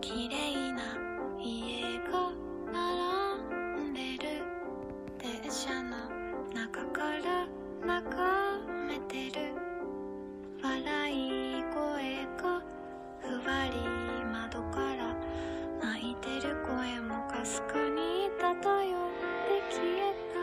綺麗な家が並んでる電車の中から眺めてる笑い声がふわり窓から泣いてる声もかすかに漂って消えた。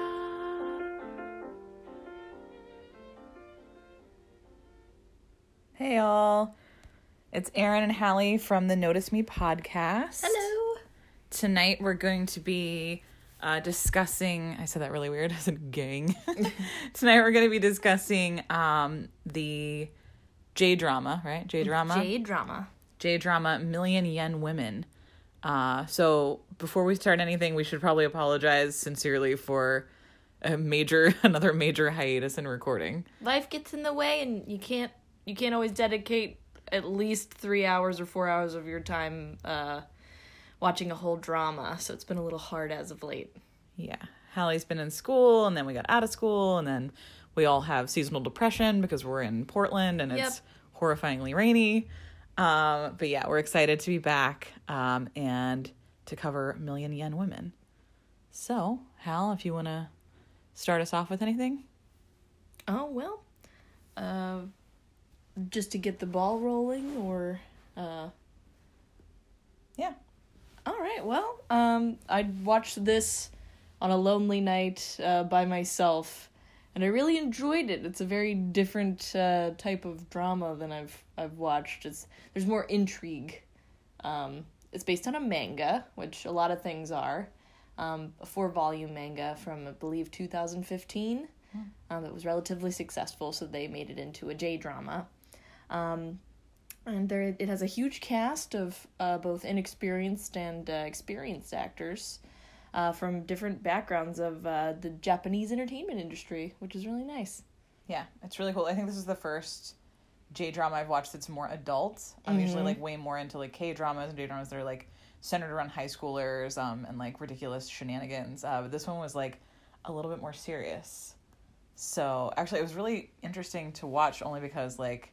Hey y'all, it's Erin and Hallie from the Notice Me podcast. Hello. Tonight we're going to be discussing, I said that really weird, I said gang. Tonight we're going to be discussing the J-drama, right? J-drama, Million Yen Women. So before we start anything, we should probably apologize sincerely for another major hiatus in recording. Life gets in the way, and you can't always dedicate at least 3 hours or 4 hours of your time watching a whole drama, so it's been a little hard as of late. Yeah. Hallie's been in school, and then we got out of school, and then we all have seasonal depression because we're in Portland, and it's horrifyingly rainy. But yeah, we're excited to be back and to cover Million Yen Women. So, Hal, if you want to start us off with anything? Oh, well, just to get the ball rolling, or Yeah. All right, well, I watched this on a lonely night by myself, and I really enjoyed it. It's a very different type of drama than I've watched. There's more intrigue. It's based on a manga, which a lot of things are. A 4-volume manga from, I believe, 2015. That was relatively successful, so they made it into a J-drama. And it has a huge cast of both inexperienced and experienced actors from different backgrounds of the Japanese entertainment industry, which is really nice. Yeah, it's really cool. I think this is the first J-drama I've watched that's more adult. I'm usually like way more into like K-dramas and J-dramas that are like centered around high schoolers and like ridiculous shenanigans. But this one was like a little bit more serious. So actually it was really interesting to watch only because like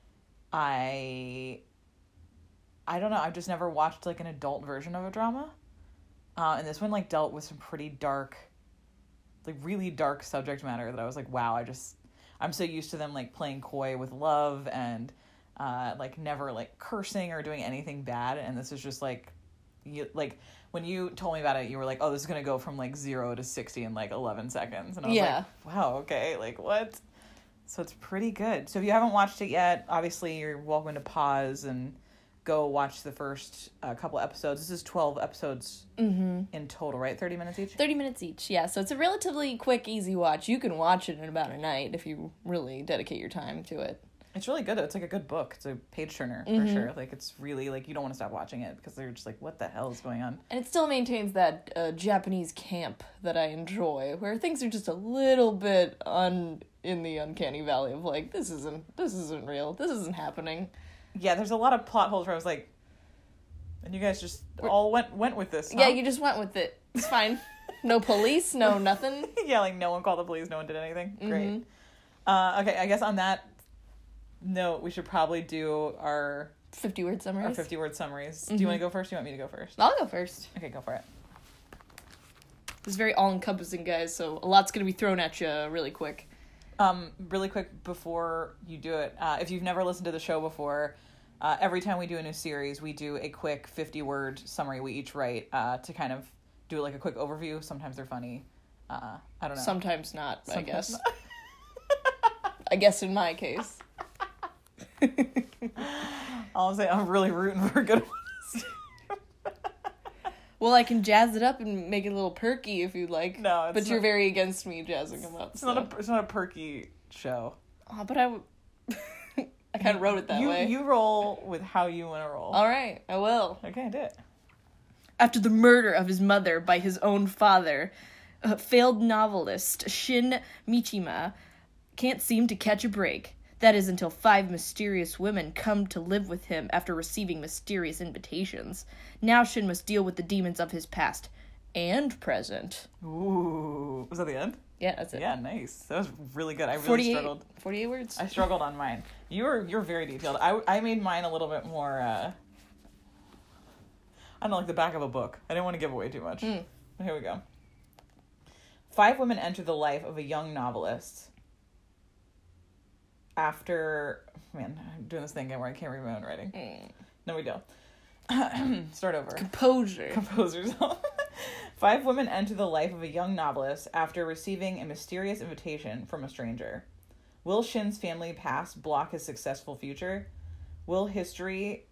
I don't know, I've just never watched like an adult version of a drama. And this one like dealt with some pretty dark, like really dark subject matter that I was like, wow, I'm so used to them like playing coy with love and like never like cursing or doing anything bad. And this is just like, when you told me about it, you were like, oh, this is going to go from like 0 to 60 in like 11 seconds. And I was like, wow, okay, like what? So it's pretty good. So if you haven't watched it yet, obviously you're welcome to pause and go watch the first couple episodes. This is 12 episodes in total, right? 30 minutes each? 30 minutes each, yeah. So it's a relatively quick, easy watch. You can watch it in about a night if you really dedicate your time to it. It's really good. It's like a good book. It's a page turner for sure. Like it's really like you don't want to stop watching it because they're just like, what the hell is going on? And it still maintains that Japanese camp that I enjoy, where things are just a little bit in the uncanny valley of like, this isn't real. This isn't happening. Yeah, there's a lot of plot holes where I was like, and you guys just all went with this, huh? Yeah, you just went with it. It's fine. No police, no nothing. Yeah, like no one called the police, no one did anything. Great. Okay, I guess on that note, we should probably do our 50-word summaries. Our 50-word summaries. Do you want to go first? Do you want me to go first? I'll go first. Okay, go for it. This is very all-encompassing, guys, so a lot's going to be thrown at you really quick. Really quick before you do it, if you've never listened to the show before, every time we do a new series, we do a quick 50-word summary we each write to kind of do like a quick overview. Sometimes they're funny. I don't know. Sometimes not, Sometimes I guess. not. I guess in my case. I'll say I'm really rooting for good ones. Well, I can jazz it up and make it a little perky if you'd like. No, but you're very against me jazzing them up. It's not a perky show. Oh, but I kind of wrote it that way. You roll with how you want to roll. All right, I will. Okay, do it. After the murder of his mother by his own father, failed novelist Shin Michima can't seem to catch a break. That is until 5 mysterious women come to live with him after receiving mysterious invitations. Now Shin must deal with the demons of his past and present. Ooh. Was that the end? Yeah, that's it. Yeah, nice. That was really good. I really struggled. 48 words? I struggled on mine. You're very detailed. I made mine a little bit more I don't know, like the back of a book. I didn't want to give away too much. But here we go. 5 women enter the life of a young novelist after... Man, I'm doing this thing again where I can't read my own writing. No, we don't. Start over. Composers. 5 women enter the life of a young novelist after receiving a mysterious invitation from a stranger. Will Shin's family past block his successful future? Will history...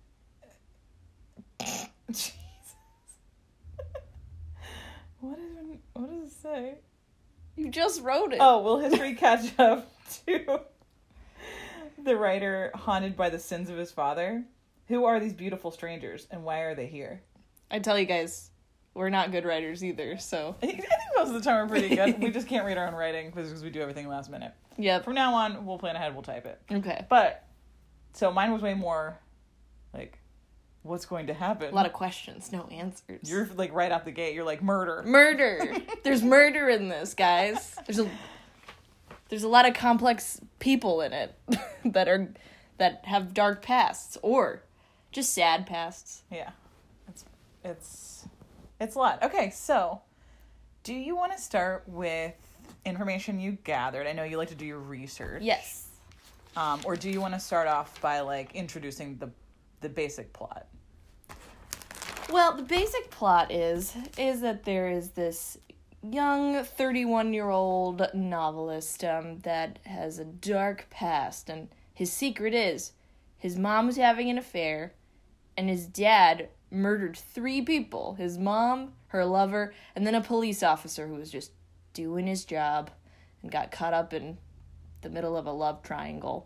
Jesus. What does it say? You just wrote it. Oh, will history catch up to the writer haunted by the sins of his father? Who are these beautiful strangers, and why are they here? I tell you guys, we're not good writers either, so... I think most of the time we're pretty good. We just can't read our own writing because we do everything last minute. Yep. From now on, we'll plan ahead, we'll type it. Okay. But, so mine was way more, like, what's going to happen? A lot of questions, no answers. You're, like, right out the gate, you're like, murder. Murder! There's murder in this, guys. There's a lot of complex people in it that have dark pasts, or just sad pasts. Yeah. It's a lot. Okay, so, do you want to start with information you gathered? I know you like to do your research. Yes. Or do you want to start off by, like, introducing the basic plot? Well, the basic plot is that there is this young 31-year-old novelist that has a dark past, and his secret is his mom was having an affair, and his dad murdered 3 people. His mom, her lover, and then a police officer who was just doing his job and got caught up in the middle of a love triangle.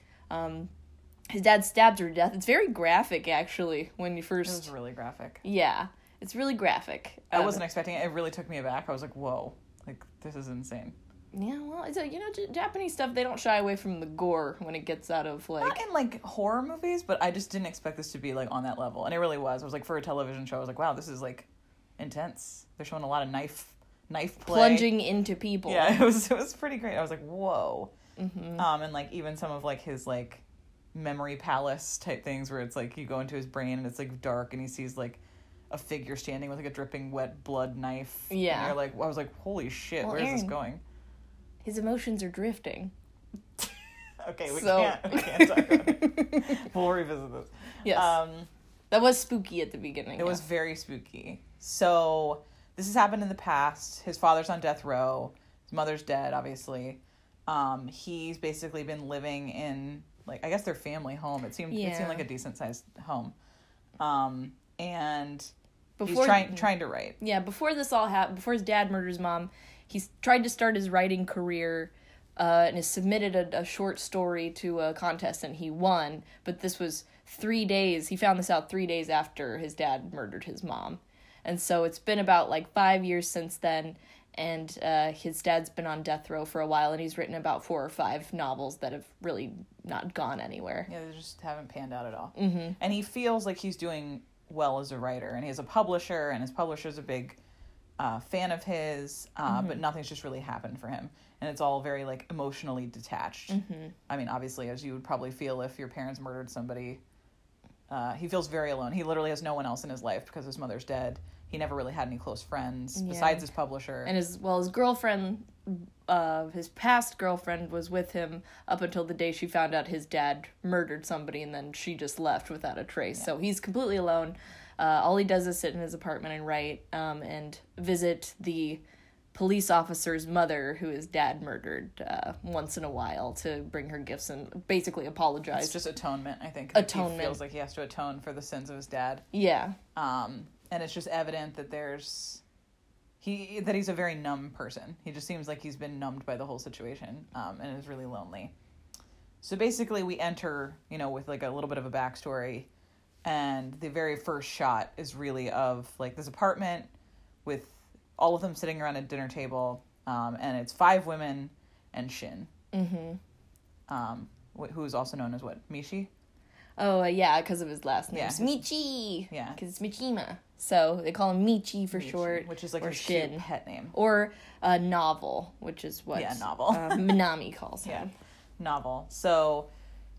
His dad stabbed her to death. It's very graphic, actually, when you first... It was really graphic. Yeah, it's really graphic. I wasn't expecting it. It really took me aback. I was like, whoa, like, this is insane. Yeah, well, it's Japanese stuff, they don't shy away from the gore when it gets out of, like... Not in, like, horror movies, but I just didn't expect this to be, like, on that level. And it really was. I was like, for a television show, I was like, wow, this is, like, intense. They're showing a lot of knife play. Plunging into people. Yeah, it was pretty great. I was like, whoa. Mm-hmm. And, like, even some of, like, his, like, memory palace type things where it's, like, you go into his brain and it's, like, dark and he sees, like, a figure standing with, like, a dripping wet blood knife. Yeah. And you're like, I was like, holy shit, where is this going? His emotions are drifting. Okay, we can't talk about it. We'll revisit this. Yes. That was spooky at the beginning. It was very spooky. So, this has happened in the past. His father's on death row. His mother's dead, obviously. He's basically been living in, like, I guess their family home. It seemed like a decent-sized home. And he's trying to write. Yeah, before this all happened, before his dad murdered his mom, he's tried to start his writing career and has submitted a short story to a contest, and he won. But this was 3 days. He found this out 3 days after his dad murdered his mom. And so it's been about, like, 5 years since then, and his dad's been on death row for a while, and he's written about 4 or 5 novels that have really not gone anywhere. Yeah, they just haven't panned out at all. Mm-hmm. And he feels like he's doing well as a writer, and he has a publisher, and his publisher's a big fan of his, but nothing's just really happened for him. And it's all very, like, emotionally detached. Mm-hmm. I mean, obviously, as you would probably feel if your parents murdered somebody, he feels very alone. He literally has no one else in his life because his mother's dead. He never really had any close friends besides his publisher. And his girlfriend, his past girlfriend was with him up until the day she found out his dad murdered somebody, and then she just left without a trace. Yeah. So he's completely alone. All he does is sit in his apartment and write, and visit the police officer's mother, who his dad murdered, once in a while to bring her gifts and basically apologize. It's just atonement, I think. Atonement. He feels like he has to atone for the sins of his dad. Yeah. And it's just evident that he's a very numb person. He just seems like he's been numbed by the whole situation, and is really lonely. So basically we enter, with, like, a little bit of a backstory, and the very first shot is really of, like, this apartment with all of them sitting around a dinner table, and it's 5 women and Shin. Mm-hmm. Who is also known as what? Michi? Oh, yeah, because of his last name. Yeah. It's Michi. Yeah. Because it's Michima. So they call him Michi for short. Which is like or a Shin. cute pet name. Or Novel, which is what Novel. Minami calls him. Yeah, Novel. So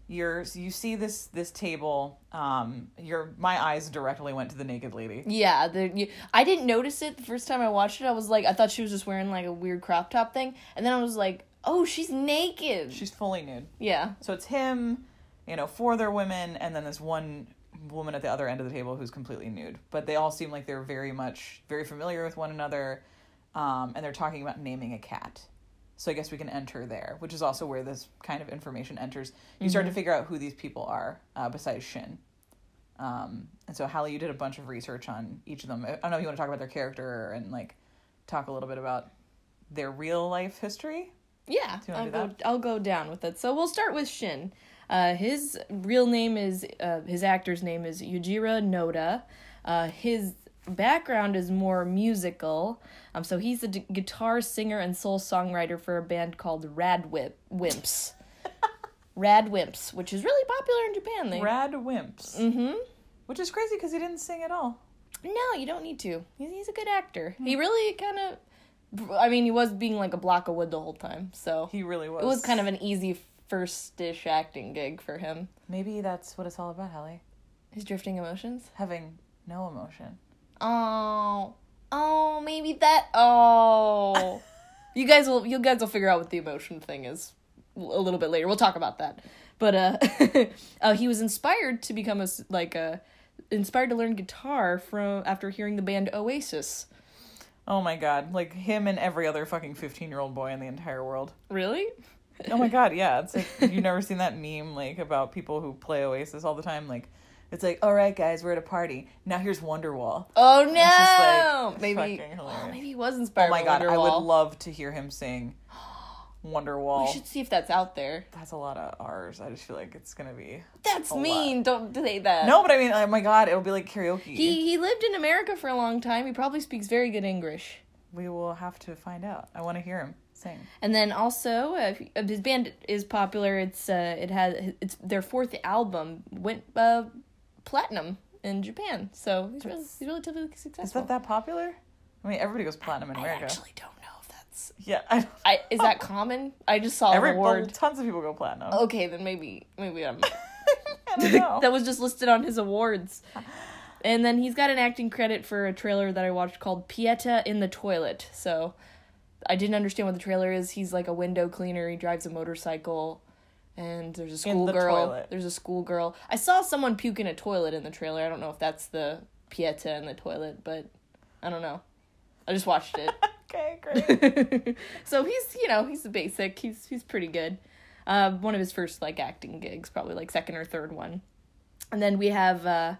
you see this table. My eyes directly went to the naked lady. Yeah, I didn't notice it the first time I watched it. I was like, I thought she was just wearing like a weird crop top thing, and then I was like, oh, she's naked. She's fully nude. Yeah. So it's him, 4 other women, and then this one woman at the other end of the table who's completely nude. But they all seem like they're very familiar with one another, and they're talking about naming a cat. So I guess we can enter there, which is also where this kind of information enters. You start to figure out who these people are, besides Shin. And so, Hallie, you did a bunch of research on each of them. I don't know if you want to talk about their character and, talk a little bit about their real-life history? Yeah, Do you want to do that? I'll go down with it. So we'll start with Shin. His real name is, his actor's name is Yujiro Noda. His background is more musical. So he's a guitar singer and soul songwriter for a band called Rad Wimps. Rad Wimps, which is really popular in Japan. Rad Wimps. Mm-hmm. Which is crazy because he didn't sing at all. No, you don't need to. He's a good actor. He really kind of... he was being like a block of wood the whole time, so... He really was. It was kind of an easy first-ish acting gig for him. Maybe that's what it's all about, Hallie. His drifting emotions? Having no emotion. Maybe that... Oh... You guys will figure out what the emotion thing is a little bit later. We'll talk about that. But, he was inspired to become inspired to learn guitar after hearing the band Oasis. Oh my god, like him and every other fucking 15-year-old boy in the entire world. Really? Oh my god, yeah. It's like, you've never seen that meme, about people who play Oasis all the time? It's like, all right, guys, we're at a party. Now here's Wonderwall. Oh, no! It's just, maybe fucking hilarious. Maybe he was inspired by Wonderwall. Oh my god, I would love to hear him sing Wonderwall. We should see if that's out there. That's a lot of R's. I just feel like it's gonna be... That's mean. Don't say that. No, but I mean, oh my god, it'll be like karaoke. He lived in America for a long time. He probably speaks very good English. We will have to find out. I want to hear him sing. And then also, his band is popular. It's their 4th album went platinum in Japan. So he's relatively successful. Is that popular? I mean, everybody goes platinum in America. I actually don't know if that's... Yeah, is that common? I just saw an award. Tons of people go platinum. Okay, then maybe I'm... I don't know. That was just listed on his awards. And then he's got an acting credit for a trailer that I watched called Pieta in the Toilet. So I didn't understand what the trailer is. He's like a window cleaner. He drives a motorcycle. And there's a schoolgirl. There's a schoolgirl. I saw someone puke in a toilet in the trailer. I don't know if that's the Pieta in the Toilet, but I don't know. I just watched it. Okay, great. So he's the basic. He's pretty good. One of his first acting gigs, probably second or third one. And then we have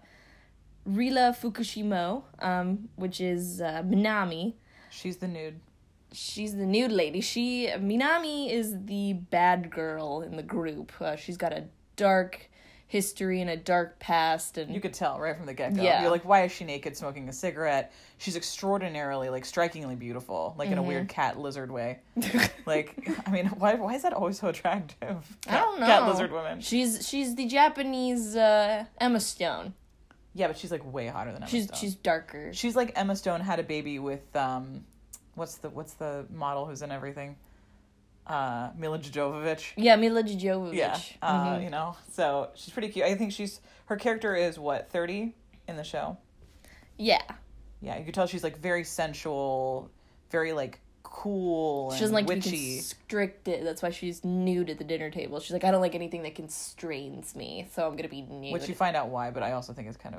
Rila Fukushimo, which is Minami. She's the nude. She's the nude lady. Minami is the bad girl in the group. She's got a dark history and a dark past, and you could tell right from the get-go. Yeah. You're like, why is she naked smoking a cigarette? She's extraordinarily, strikingly beautiful, in a weird cat lizard way. I mean, why is that always so attractive? I don't know. Cat lizard women. She's the Japanese Emma Stone. Yeah, but she's way hotter than Emma Stone. She's darker. She's like Emma Stone had a baby with what's the model who's in everything? Mila Jovovich. Yeah, Mila Jovovich. Yeah, so she's pretty cute. I think her character is 30 in the show. Yeah. Yeah, you could tell she's very sensual, very cool and she doesn't like witchy. to be constricted. That's why she's nude at the dinner table. She's like, I don't like anything that constrains me, so I'm gonna be nude. Which you find out why, but I also think it's kind of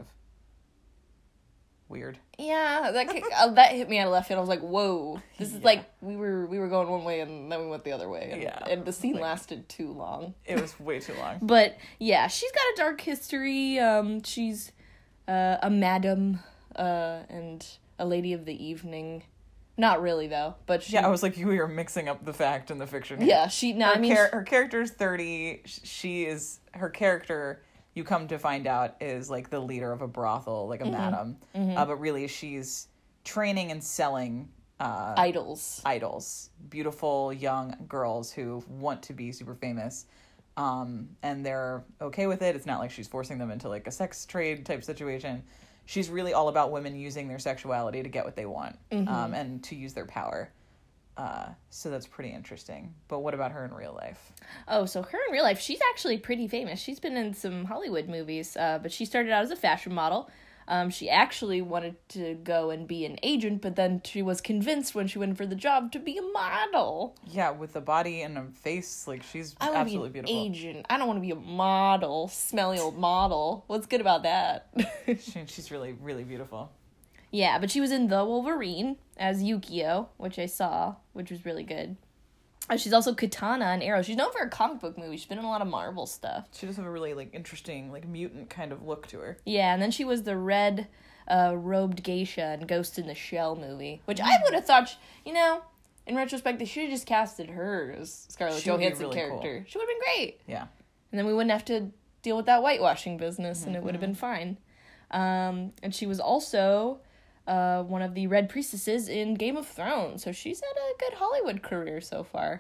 weird. Yeah, that hit me out of left field. I was like, whoa, this is we were going one way and then we went the other way. And the scene lasted too long. It was way too long. But yeah, she's got a dark history. She's a madam and a lady of the evening. Not really though, but she... Yeah, I was like, you were mixing up the fact and the fiction here. Yeah, her character's 30. Her character, you come to find out, is the leader of a brothel, a madam. But really, she's training and selling idols. Beautiful young girls who want to be super famous. And they're okay with it. It's not like she's forcing them into a sex trade type situation. She's really all about women using their sexuality to get what they want, and to use their power. So that's pretty interesting. But what about her in real life? Oh, so her in real life, she's actually pretty famous. She's been in some Hollywood movies, but she started out as a fashion model. She actually wanted to go and be an agent, but then she was convinced when she went for the job to be a model. Yeah, with a body and a face, like, she's absolutely beautiful. I want to be an agent. I don't want to be a model, smelly old model. What's good about that? She's really, really beautiful. Yeah, but she was in The Wolverine as Yukio, which I saw, which was really good. She's also Katana in Arrow. She's known for her comic book movies. She's been in a lot of Marvel stuff. She does have a really, like, interesting, like, mutant kind of look to her. Yeah, and then she was the red robed geisha in Ghost in the Shell movie, which I would have thought, in retrospect, they should have just casted her as Scarlett Johansson really character. cool. She would have been great. Yeah. And then we wouldn't have to deal with that whitewashing business, and it would have been fine. And she was also one of the Red Priestesses in Game of Thrones, so she's had a good Hollywood career so far.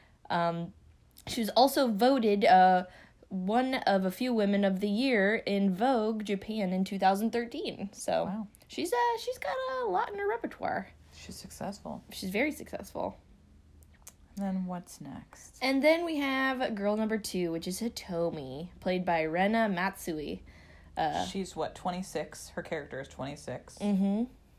She was also voted one of a few women of the year in Vogue Japan in 2013. So wow. She's got a lot in her repertoire. She's successful. She's very successful. And then what's next? And then we have girl number 2, which is Hitomi, played by Rena Matsui. She's, 26? Her character is 26. Mm-hmm.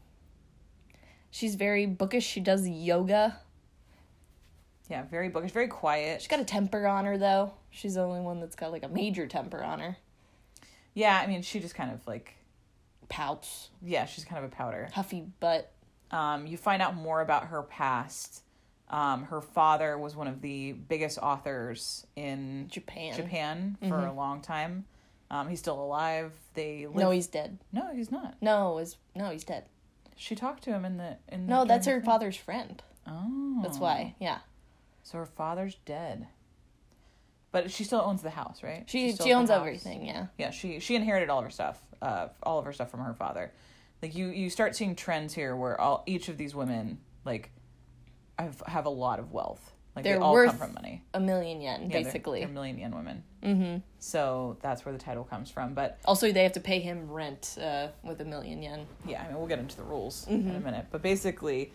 She's very bookish. She does yoga. Yeah, very bookish, very quiet. She's got a temper on her, though. She's the only one that's got, like, a major temper on her. Yeah, I mean, she just kind of, like... Pouts. Yeah, she's kind of a pouter. Huffy butt. You find out more about her past. Her father was one of the biggest authors in Japan for a long time. He's still alive. No, he's dead. No, he's not. No, he's dead. She talked to him in the No, that's her father's friend. Oh. That's why, yeah. So her father's dead. But she still owns the house, right? She owns everything, yeah. Yeah, she inherited all of her stuff from her father. Like, you start seeing trends here where each of these women, like, have a lot of wealth. Like, they're they all worth come from money. 1 million yen, basically. They're million yen women. Mm-hmm. So that's where the title comes from. But also, they have to pay him rent with 1 million yen. Yeah, I mean, we'll get into the rules in a minute. But basically,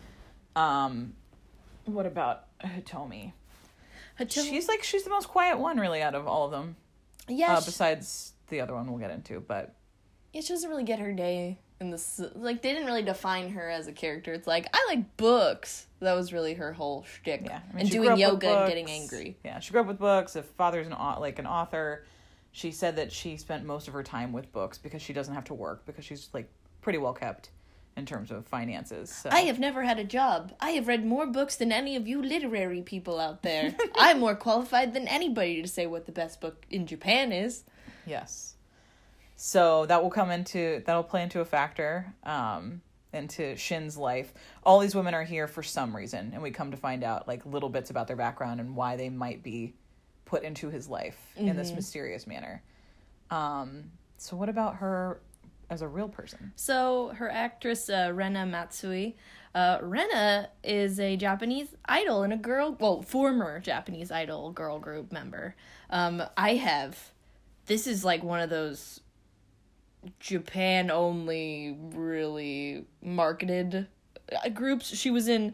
what about Hitomi? She's the most quiet one, really, out of all of them. Yeah. Besides the other one we'll get into, but... Yeah, she doesn't really get her day in this... Like, they didn't really define her as a character. It's like, I like books. That was really her whole shtick. Yeah. I mean, and doing yoga and getting angry. Yeah, she grew up with books. If father's an author, she said that she spent most of her time with books because she doesn't have to work, because she's, like, pretty well kept in terms of finances. So. I have never had a job. I have read more books than any of you literary people out there. I'm more qualified than anybody to say what the best book in Japan is. Yes. So that'll play into a factor into Shin's life. All these women are here for some reason, and we come to find out, like, little bits about their background and why they might be put into his life in this mysterious manner. So what about her as a real person? So her actress, Rena Matsui. Rena is a Japanese idol and former Japanese idol girl group member. This is like one of those Japan only really marketed groups. She was in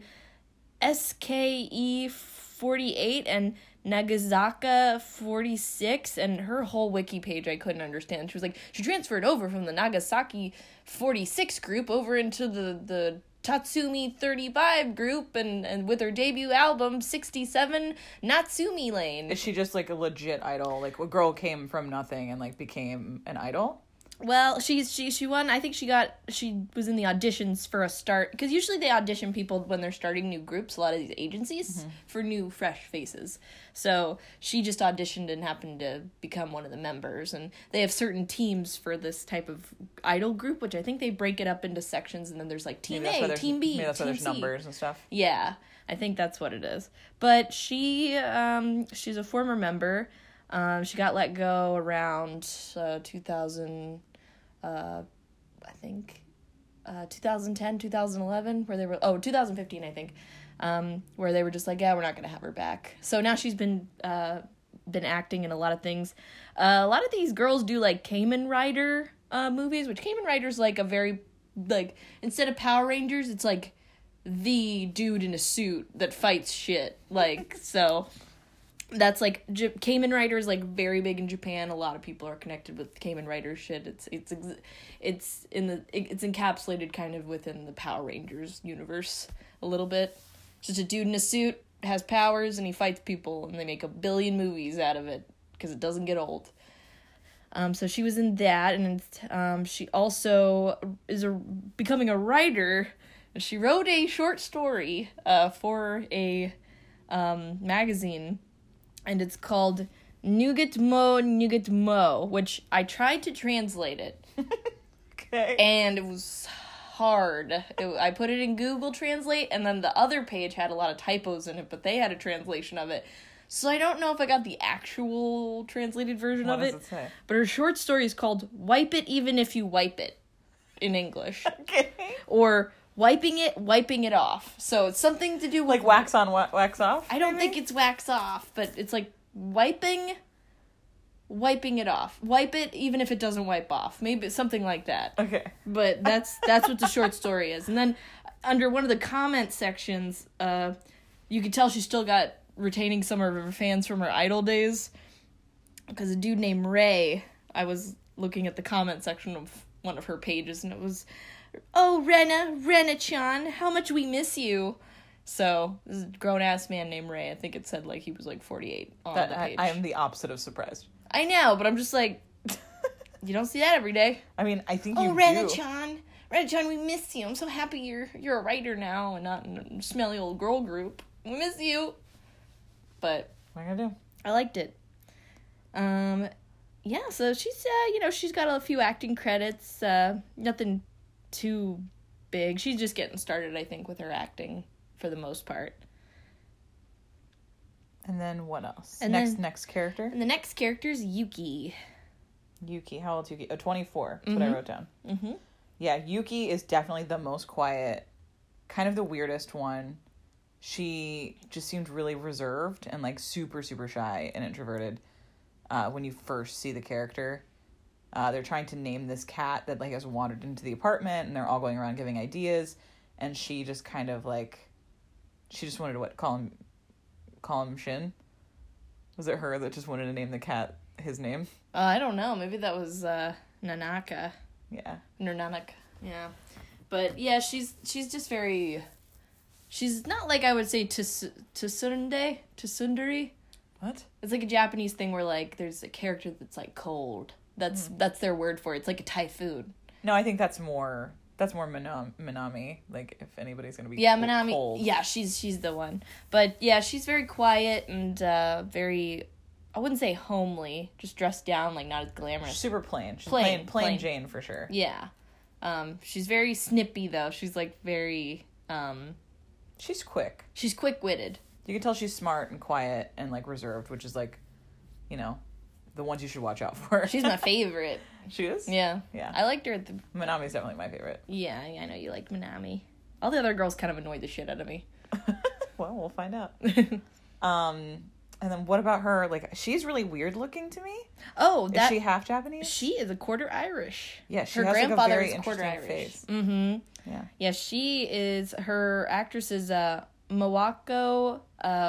SKE 48 and Nagasaka 46, and her whole wiki page I couldn't understand. She was like, she transferred over from the Nagasaki 46 group over into the Tatsumi 35 group, and with her debut album 67 Natsumi Lane. Is she just like a legit idol? Like, a girl came from nothing and, like, became an idol? Well, she won. I think she was in the auditions for a start, because usually they audition people when they're starting new groups, a lot of these agencies, for new fresh faces. So she just auditioned and happened to become one of the members, and they have certain teams for this type of idol group, which I think they break it up into sections, and then there's like team A, team B, maybe that's why team there's C. numbers and stuff. Yeah, I think that's what it is. But she's a former member. She got let go around 2000. 2010, 2011, where they were, 2015, I think, where they were just like, yeah, we're not going to have her back. So now she's been acting in a lot of things. A lot of these girls do, like, Kamen Rider movies, which Kamen Rider's, like, a very, like, instead of Power Rangers, it's, like, the dude in a suit that fights shit. Like, so that's like Kamen Rider is like very big in Japan. A lot of people are connected with Kamen Rider shit. It's encapsulated kind of within the Power Rangers universe a little bit. It's just a dude in a suit has powers and he fights people, and they make 1 billion movies out of it because it doesn't get old. So she was in that, and she also is becoming a writer. She wrote a short story for a magazine, and it's called Nougat Mo, which I tried to translate it. Okay. And it was hard. I put it in Google Translate, and then the other page had a lot of typos in it, but they had a translation of it. So I don't know if I got the actual translated version of it. What does it say? But her short story is called Wipe It Even If You Wipe It in English. Okay. Or wiping it off. So it's something to do with... Like wax on, wax off? I don't think it's wax off, but it's like wiping it off. Wipe it even if it doesn't wipe off. Maybe something like that. Okay. But that's what the short story is. And then under one of the comment sections, you could tell she still got retaining some of her fans from her Idol days, because a dude named Ray, I was looking at the comment section of one of her pages, and it was, "Oh, Rena-chan, how much we miss you." So this is a grown-ass man named Ray. I think it said like he was like 48 on the page. I am the opposite of surprised. I know, but I'm just like, you don't see that every day. I mean, I think you do. Oh, Rena-chan, we miss you. I'm so happy you're a writer now and not in a smelly old girl group. We miss you. But what am I gonna do? I liked it. Yeah, so she's she's got a few acting credits. Nothing too big. She's just getting started, I think, with her acting for the most part. And then what else? And next character? And the next character is Yuki. Yuki, how old's Yuki? 24. That's what I wrote down. Mm-hmm. Yeah, Yuki is definitely the most quiet, kind of the weirdest one. She just seemed really reserved and like super, super shy and introverted when you first see the character. They're trying to name this cat that like has wandered into the apartment, and they're all going around giving ideas, and she just kind of like, she just wanted to call him Shin. Was it her that just wanted to name the cat his name? I don't know. Maybe that was Nanaka. Yeah. Nanak. Yeah. But yeah, she's just very... She's not like I would say Tsundere. What? It's like a Japanese thing where like there's a character that's like cold. That's their word for it. It's like a typhoon. No, I think that's more Minami. Like if anybody's gonna be Minami. cold. Yeah, she's the one. But yeah, she's very quiet and very, I wouldn't say homely, just dressed down, like not as glamorous. Super plain. She's plain plain Jane for sure. Yeah. She's very snippy though. She's like very She's quick. She's quick-witted. You can tell she's smart and quiet and like reserved, which is like, the ones you should watch out for. She's my favorite. She is? Yeah. Yeah. I liked her at the... Minami's definitely my favorite. Yeah, I know you like Minami. All the other girls kind of annoyed the shit out of me. Well, we'll find out. And then what about her? Like, she's really weird looking to me. Oh, is she half Japanese? She is a quarter Irish. Yeah, she her has grandfather like a very is quarter interesting Irish. face. Mm-hmm. Yeah. Yeah, she is. Her actress is Mawako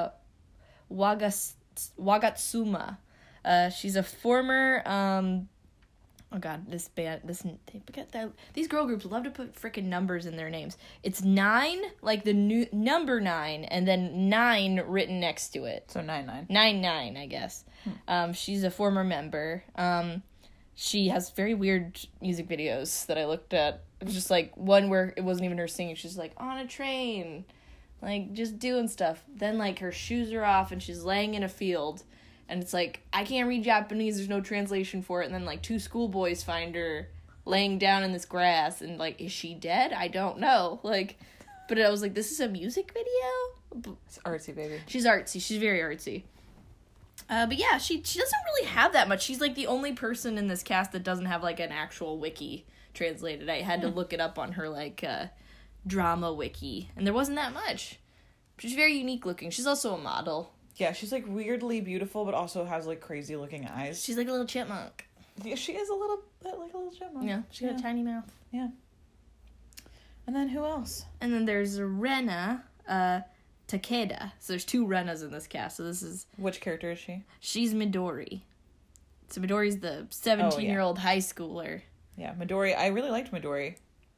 Wagatsuma. She's a former oh god, these girl groups love to put freaking numbers in their names. It's 9, like the new number 9, and then 9 written next to it. So 9-9. 9-9, I guess. She's a former member. She has very weird music videos that I looked at. It was just like one where it wasn't even her singing. She's like on a train, like just doing stuff. Then like her shoes are off and she's laying in a field. And it's like, I can't read Japanese, there's no translation for it. And then, like, 2 schoolboys find her laying down in this grass. And, like, is she dead? I don't know. Like, but I was like, this is a music video? It's artsy, baby. She's artsy. She's very artsy. But, yeah, she doesn't really have that much. She's, like, the only person in this cast that doesn't have, like, an actual wiki translated. I had to look it up on her, like, drama wiki. And there wasn't that much. She's very unique looking. She's also a model. Yeah, she's, like, weirdly beautiful, but also has, like, crazy-looking eyes. She's like a little chipmunk. Yeah, she is a little bit like a little chipmunk. Yeah, she got a tiny mouth. Yeah. And then who else? And then there's Rena Takeda. So there's 2 Renas in this cast. So this is... Which character is she? She's Midori. So Midori's the 17-year-old high schooler. Yeah, Midori. I really liked Midori.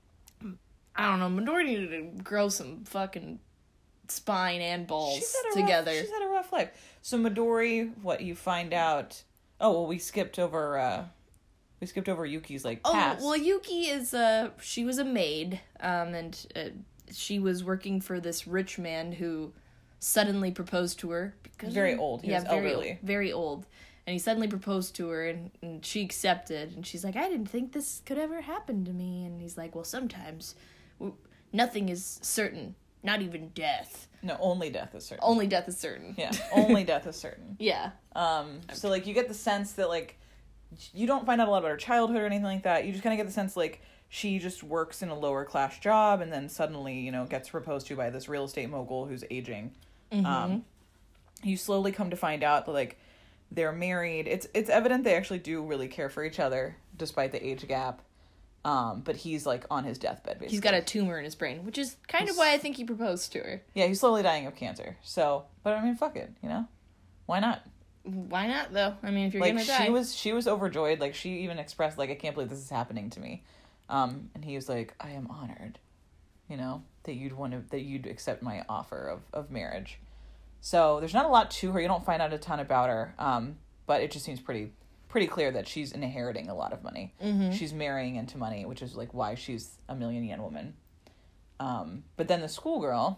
I don't know. Midori needed to grow some fucking spine and balls together. She's had a rough life. So Midori, what you find out... Oh, well, we skipped over Yuki's, like, past. Oh, well, Yuki is, she was a maid, and she was working for this rich man who suddenly proposed to her. Very old. He was elderly. Very old. And he suddenly proposed to her, and she accepted, and she's like, I didn't think this could ever happen to me. And he's like, well, sometimes nothing is certain, not even death. No, only death is certain. Only death is certain. Yeah, only death is certain. Yeah. So, like, you get the sense that, like, you don't find out a lot about her childhood or anything like that. You just kind of get the sense, like, she just works in a lower class job and then suddenly, you know, gets proposed to by this real estate mogul who's aging. Mm-hmm. You slowly come to find out that, like, they're married. It's evident they actually do really care for each other despite the age gap. But he's, like, on his deathbed, basically. He's got a tumor in his brain, which is kind of why I think he proposed to her. Yeah, he's slowly dying of cancer. So, but I mean, fuck it, you know? Why not? Why not, though? I mean, if you're gonna die. She was overjoyed. Like, she even expressed, like, I can't believe this is happening to me. And he was like, I am honored, you know, that you'd accept my offer of marriage. So there's not a lot to her. You don't find out a ton about her. But it just seems pretty clear that she's inheriting a lot of money. Mm-hmm. She's marrying into money, which is, like, why she's a million yen woman. But then the schoolgirl,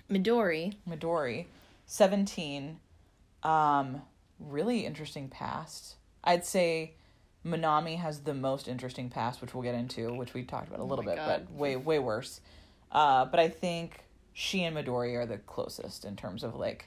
Midori, 17, really interesting past. I'd say Minami has the most interesting past, which we'll get into, which we talked about a little bit, God. but way worse. But I think she and Midori are the closest in terms of, like,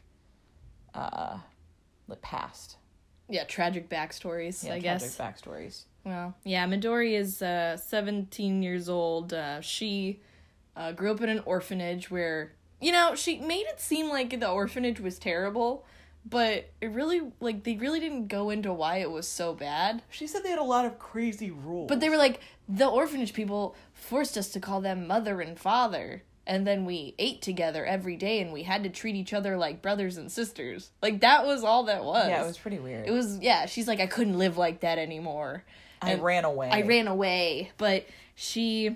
the past. Yeah, tragic backstories, I guess. Tragic backstories. Well, yeah, Midori is 17 years old. She grew up in an orphanage where, you know, she made it seem like the orphanage was terrible, but it really, like, they really didn't go into why it was so bad. She said they had a lot of crazy rules. But they were like, the orphanage people forced us to call them mother and father. And then we ate together every day, and we had to treat each other like brothers and sisters. Like, that was all that was. Yeah, it was pretty weird. It was, yeah, she's like, I couldn't live like that anymore. I ran away. But she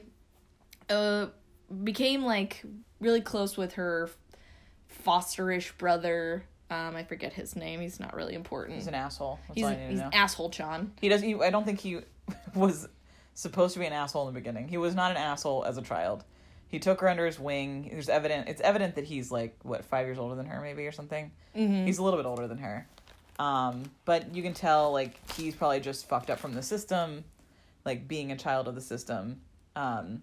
became, like, really close with her fosterish brother. I forget his name. He's not really important. He's an asshole. That's He's all I need to know. asshole Chan. I don't think he was supposed to be an asshole in the beginning. He was not an asshole as a child. He took her under his wing. It's evident that he's, like, 5 years older than her, maybe, or something. Mm-hmm. He's a little bit older than her. But you can tell, like, he's probably just fucked up from the system, like, being a child of the system. And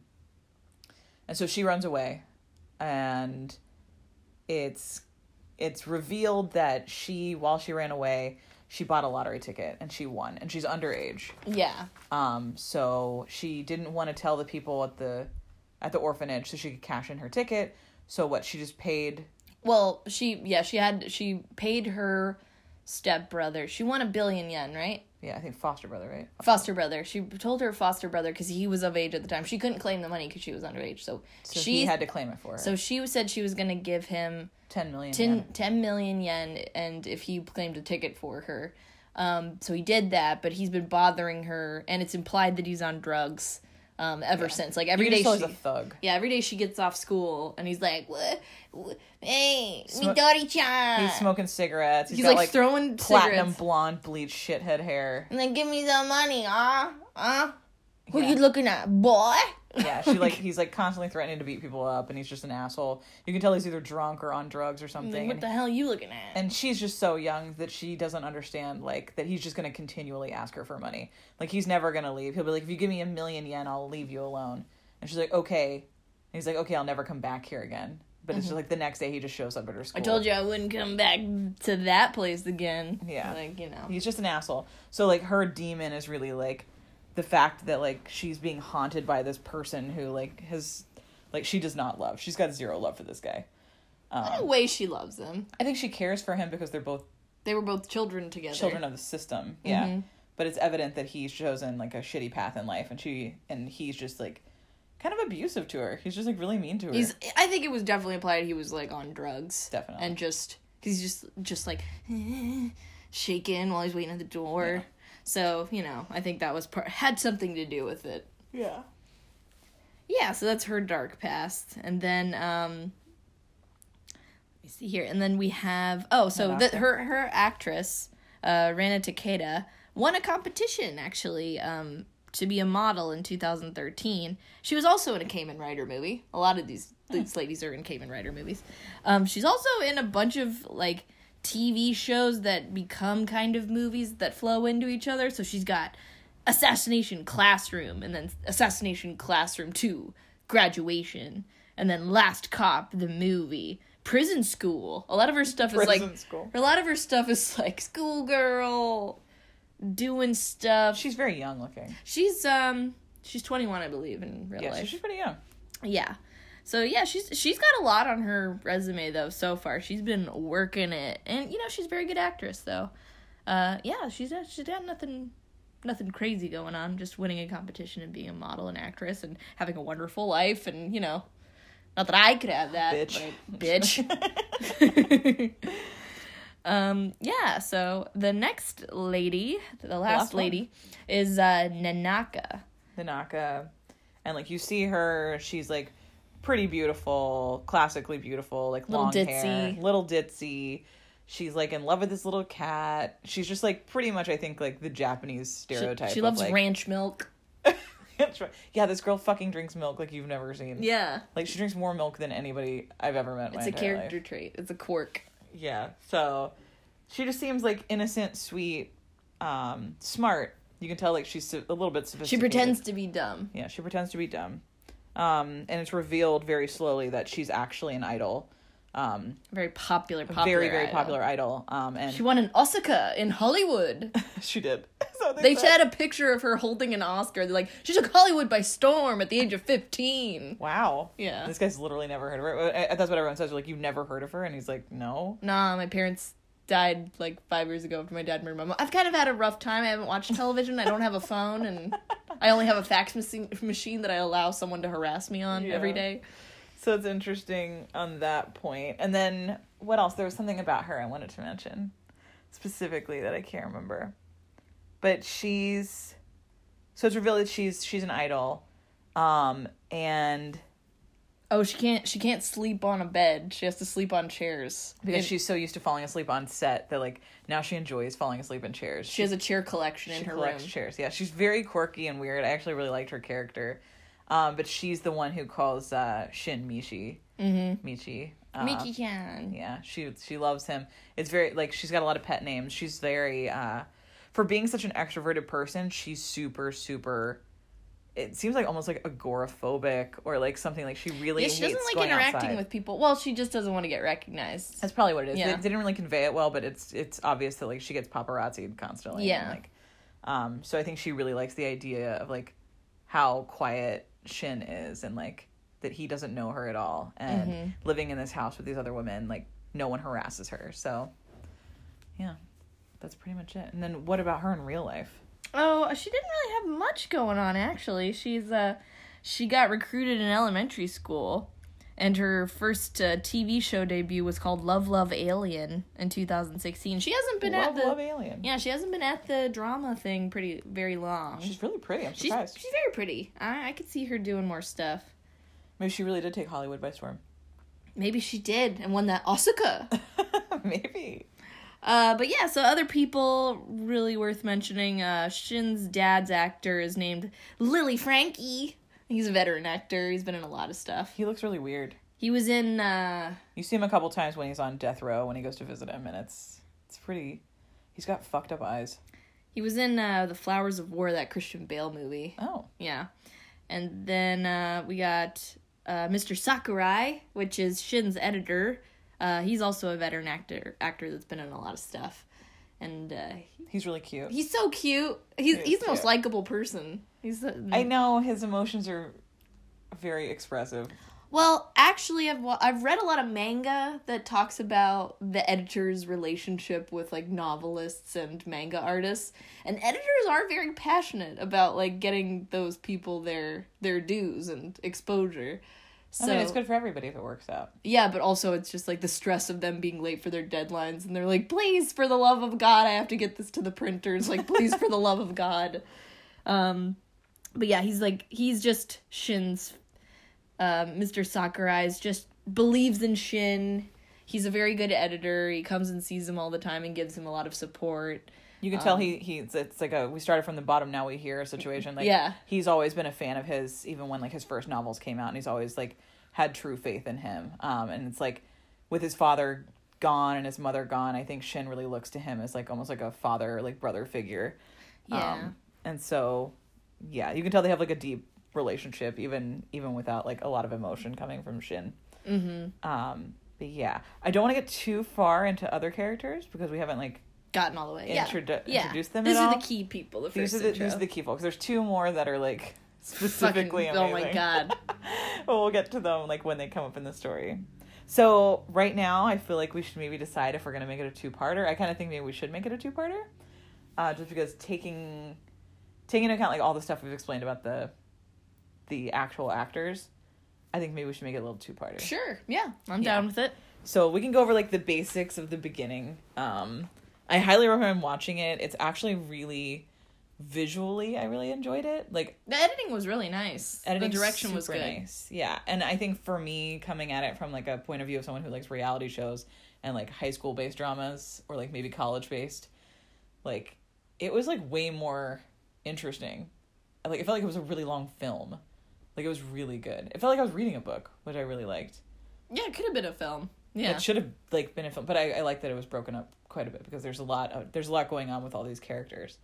so she runs away, and it's revealed that while she ran away, she bought a lottery ticket, and she won, and she's underage. Yeah. So she didn't want to tell the people at the orphanage so she could cash in her ticket. So she just paid... Well, she paid her stepbrother. She won 1 billion yen, right? Yeah, I think foster brother, right? Foster brother. She told her foster brother because he was of age at the time. She couldn't claim the money because she was underage. So he had to claim it for her. So she said she was going to give him 10 million yen, and if he claimed a ticket for her. So he did that, but he's been bothering her, and it's implied that he's on drugs. Ever since, like, every day he's a thug. Yeah, every day she gets off school and he's like, what? Hey, Midori-chan. He's smoking cigarettes. He's got, like throwing platinum cigarettes. Blonde bleached shithead hair. And then give me the money, Who you looking at, boy? Yeah, he's like constantly threatening to beat people up, and he's just an asshole. You can tell he's either drunk or on drugs or something. What the hell are you looking at? And she's just so young that she doesn't understand, like, that he's just going to continually ask her for money. Like, he's never going to leave. He'll be like, if you give me 1 million yen, I'll leave you alone. And she's like, okay. And he's like, okay, I'll never come back here again. But it's just like the next day he just shows up at her school. I told you I wouldn't come back to that place again. Yeah. Like, you know. He's just an asshole. So, like, her demon is really, like, the fact that, like, she's being haunted by this person who, like, she does not love. She's got zero love for this guy. In a way, she loves him. I think she cares for him because they were both children together. Children of the system, yeah. Mm-hmm. But it's evident that he's chosen, like, a shitty path in life, and he's just, like, kind of abusive to her. He's just like really mean to her. I think it was definitely implied he was like on drugs. Definitely. And he's just like shaking while he's waiting at the door. Yeah. So, I think that was had something to do with it. Yeah. Yeah, so that's her dark past. And then let me see here. And then we have her actress, Rana Takeda, won a competition actually to be a model in 2013. She was also in a Kamen Rider movie. A lot of these ladies are in Kamen Rider movies. She's also in a bunch of like TV shows that become kind of movies that flow into each other. So she's got Assassination Classroom, and then Assassination Classroom 2, Graduation, and then Last Cop, the movie, Prison School. A lot of her stuff is like schoolgirl, doing stuff. She's very young looking. She's 21, I believe, in real life. Yeah, she's pretty young. Yeah. So yeah, she's got a lot on her resume though so far. She's been working it, and she's a very good actress though. Yeah, she's got nothing crazy going on. Just winning a competition and being a model and actress and having a wonderful life, and not that I could have that, bitch. Yeah. So the next lady, the last lady, is Nanaka. Nanaka, and like you see her, she's like pretty beautiful, classically beautiful, like long hair, little ditzy. She's like in love with this little cat. She's just like pretty much, I think, like the Japanese stereotype. She loves ranch milk. That's right. Yeah, this girl fucking drinks milk like you've never seen. Yeah. Like she drinks more milk than anybody I've ever met in my entire life. It's a character trait. It's a quirk. Yeah. So she just seems like innocent, sweet, smart. You can tell like she's a little bit sophisticated. She pretends to be dumb. Yeah, she pretends to be dumb. And it's revealed very slowly that she's actually an idol. Very popular very idol. Popular idol. And she won an Oscar in Hollywood. She did. So they had a picture of her holding an Oscar. They're like, she took Hollywood by storm at the age of 15. Wow. Yeah. This guy's literally never heard of her. That's what everyone says. They're like, you've never heard of her? And he's like, no. Nah, my parents died like 5 years ago after my dad murdered my mom. I've kind of had a rough time. I haven't watched television. I don't have a phone, and I only have a fax machine that I allow someone to harass me on every day. So it's interesting on that point. And then what else? There was something about her I wanted to mention specifically that I can't remember. But so it's revealed that she's an idol. And she can't sleep on a bed. She has to sleep on chairs. Because she's so used to falling asleep on set that like now she enjoys falling asleep in chairs. She has a chair collection in her room. She collects chairs. Yeah, she's very quirky and weird. I actually really liked her character. But she's the one who calls Shin Michi. Mm-hmm. Michi. Michi-chan. Yeah, she loves him. It's very, like, she's got a lot of pet names. She's very, for being such an extroverted person, she's super, super, it seems like almost like agoraphobic or like something like she really hates going outside. She doesn't like interacting with people. Well, she just doesn't want to get recognized. That's probably what it is. Yeah. They didn't really convey it well, but it's obvious that like she gets paparazzi'd constantly. Yeah. And, like, so I think she really likes the idea of like how quiet Shin is and like that he doesn't know her at all, and living in this house with these other women, like no one harasses her. So yeah, that's pretty much it. And then what about her in real life? Oh, she didn't really have much going on actually. She got recruited in elementary school, and her first TV show debut was called Love, Love, Alien in 2016. She hasn't been Love, Alien. Yeah, she hasn't been at the drama thing very long. She's really pretty. I'm surprised. She's very pretty. I could see her doing more stuff. Maybe she really did take Hollywood by storm. Maybe she did and won that Oscar. Maybe. But yeah, so other people really worth mentioning. Shin's dad's actor is named Lily Frankie. He's a veteran actor. He's been in a lot of stuff. He looks really weird. He was in, You see him a couple times when he's on death row when he goes to visit him, and it's pretty... He's got fucked up eyes. He was in The Flowers of War, that Christian Bale movie. Oh. Yeah. And then we got Mr. Sakurai, which is Shin's editor. He's also a veteran actor that's been in a lot of stuff. And he's really cute. He's so cute. He's the most likable person. I know his emotions are very expressive. Well, actually, I've read a lot of manga that talks about the editor's relationship with, like, novelists and manga artists. And editors are very passionate about, like, getting those people their dues and exposure. So, I mean, it's good for everybody if it works out. Yeah, but also it's just, like, the stress of them being late for their deadlines. And they're like, please, for the love of God, I have to get this to the printers. Like, please, for the love of God. But yeah, he's just Shin's... Mr. Sakurai's just believes in Shin. He's a very good editor. He comes and sees him all the time and gives him a lot of support. You can tell it's like we started from the bottom, now we hear a situation. Like, yeah. He's always been a fan of his, even when, like, his first novels came out, and he's always, like, had true faith in him. And it's like, with his father gone and his mother gone, I think Shin really looks to him as, like, almost like a father, like, brother figure. Yeah. And so, yeah, you can tell they have, like, a deep relationship, even without, like, a lot of emotion coming from Shin. Mm-hmm. But yeah, I don't want to get too far into other characters because we haven't, like, gotten all the way. Introduced them These at all. are the key people. These are the key folks. There's two more that are, like, specifically amazing. Oh my god. But we'll get to them, like, when they come up in the story. So right now, I feel like we should maybe decide if we're gonna make it a two-parter. I kind of think maybe we should make it a two-parter, just because taking into account, like, all the stuff we've explained about the actual actors, I think maybe we should make it a little two-parter. Sure, yeah. I'm down with it. So we can go over, like, the basics of the beginning. I highly recommend watching it. It's actually really, visually, I really enjoyed it. Like, the editing was really nice. The direction was good. Nice. Yeah, and I think for me, coming at it from, like, a point of view of someone who likes reality shows and, like, high school-based dramas, or, like, maybe college-based, like, it was, like, way more interesting. Like, it felt like it was a really long film. Like, it was really good. It felt like I was reading a book, which I really liked. Yeah, it could have been a film. Yeah. It should have, like, been a film, but I like that it was broken up quite a bit because there's a lot going on with all these characters.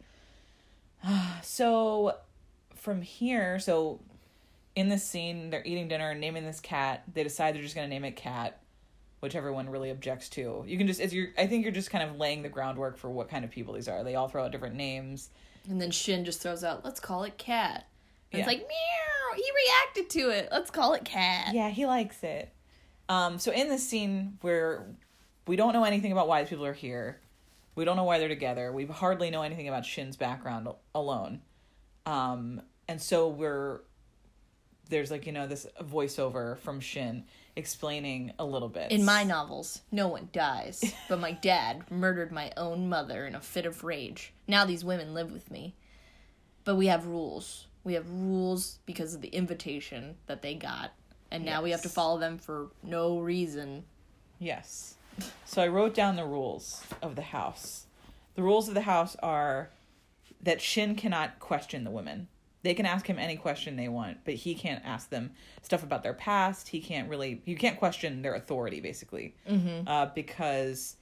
So from here, in this scene, they're eating dinner and naming this cat. They decide they're just going to name it Cat, which everyone really objects to. You can just, I think you're just kind of laying the groundwork for what kind of people these are. They all throw out different names. And then Shin just throws out, let's call it Cat. And it's like, meow, he reacted to it. Let's call it Cat. Yeah, he likes it. So in this scene where we don't know anything about why these people are here, we don't know why they're together, we hardly know anything about Shin's background alone. And so there's, like, you know, this voiceover from Shin explaining a little bit. In my novels, no one dies, but my dad murdered my own mother in a fit of rage. Now these women live with me. But we have rules. We have rules because of the invitation that they got. And now we have to follow them for no reason. Yes. So I wrote down the rules of the house. The rules of the house are that Shin cannot question the women. They can ask him any question they want, but he can't ask them stuff about their past. You can't question their authority, basically. Mm-hmm. Because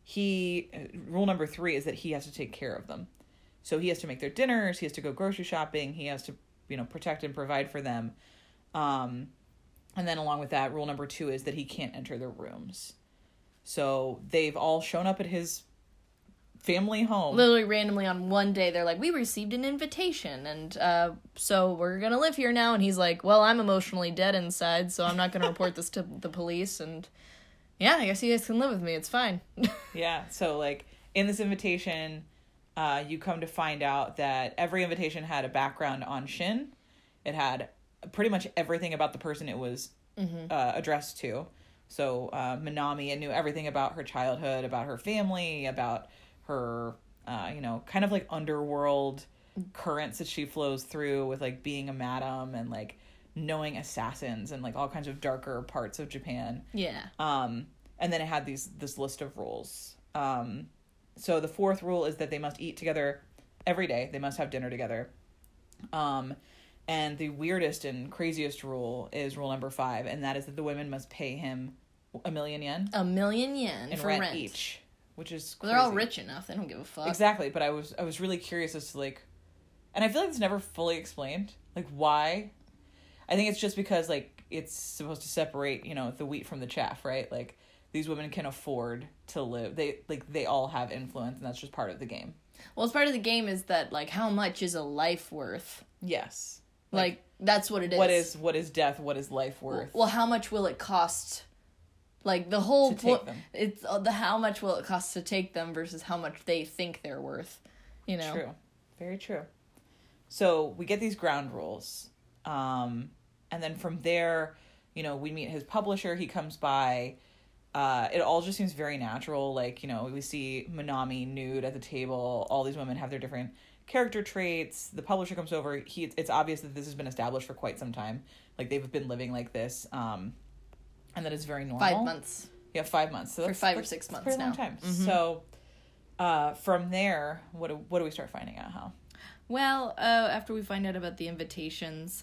rule number 3 is that he has to take care of them. So he has to make their dinners, he has to go grocery shopping, he has to, you know, protect and provide for them. And then along with that, rule number 2 is that he can't enter their rooms. So they've all shown up at his family home. Literally randomly on one day, they're like, we received an invitation, and so we're gonna live here now. And he's like, well, I'm emotionally dead inside, so I'm not gonna report this to the police. And yeah, I guess you guys can live with me. It's fine. Yeah, so, like, in this invitation, you come to find out that every invitation had a background on Shin. It had pretty much everything about the person it was addressed to. So Minami, it knew everything about her childhood, about her family, about her, kind of, like, underworld currents that she flows through with, like, being a madam and, like, knowing assassins and, like, all kinds of darker parts of Japan. Yeah. And then it had this list of rules. So the 4th rule is that they must eat together every day. They must have dinner together. And the weirdest and craziest rule is rule number 5, and that is that the women must pay him 1 million yen. 1 million yen in for rent each, which is crazy. Well, they're all rich enough; they don't give a fuck. Exactly, but I was really curious as to, like, and I feel like it's never fully explained, like, why. I think it's just because, like, it's supposed to separate, you know, the wheat from the chaff, right? Like, these women can afford to live. They all have influence, and that's just part of the game. Well, it's part of the game is that, like, how much is a life worth? Yes. Like that's what it is. What is death? What is life worth? Well, how much will it cost? Like the whole to take them. It's how much will it cost to take them versus how much they think they're worth. You know. True, very true. So we get these ground rules, and then from there, you know, we meet his publisher. He comes by. It all just seems very natural. Like, you know, we see Minami nude at the table. All these women have their different character traits. The publisher comes over. It's obvious that this has been established for quite some time. Like, they've been living like this, and that is very normal. 5 months. Yeah, 5 months. So for 5 or 6 months pretty now. Long time. Mm-hmm. So, from there, what do we start finding out? How? Well, after we find out about the invitations,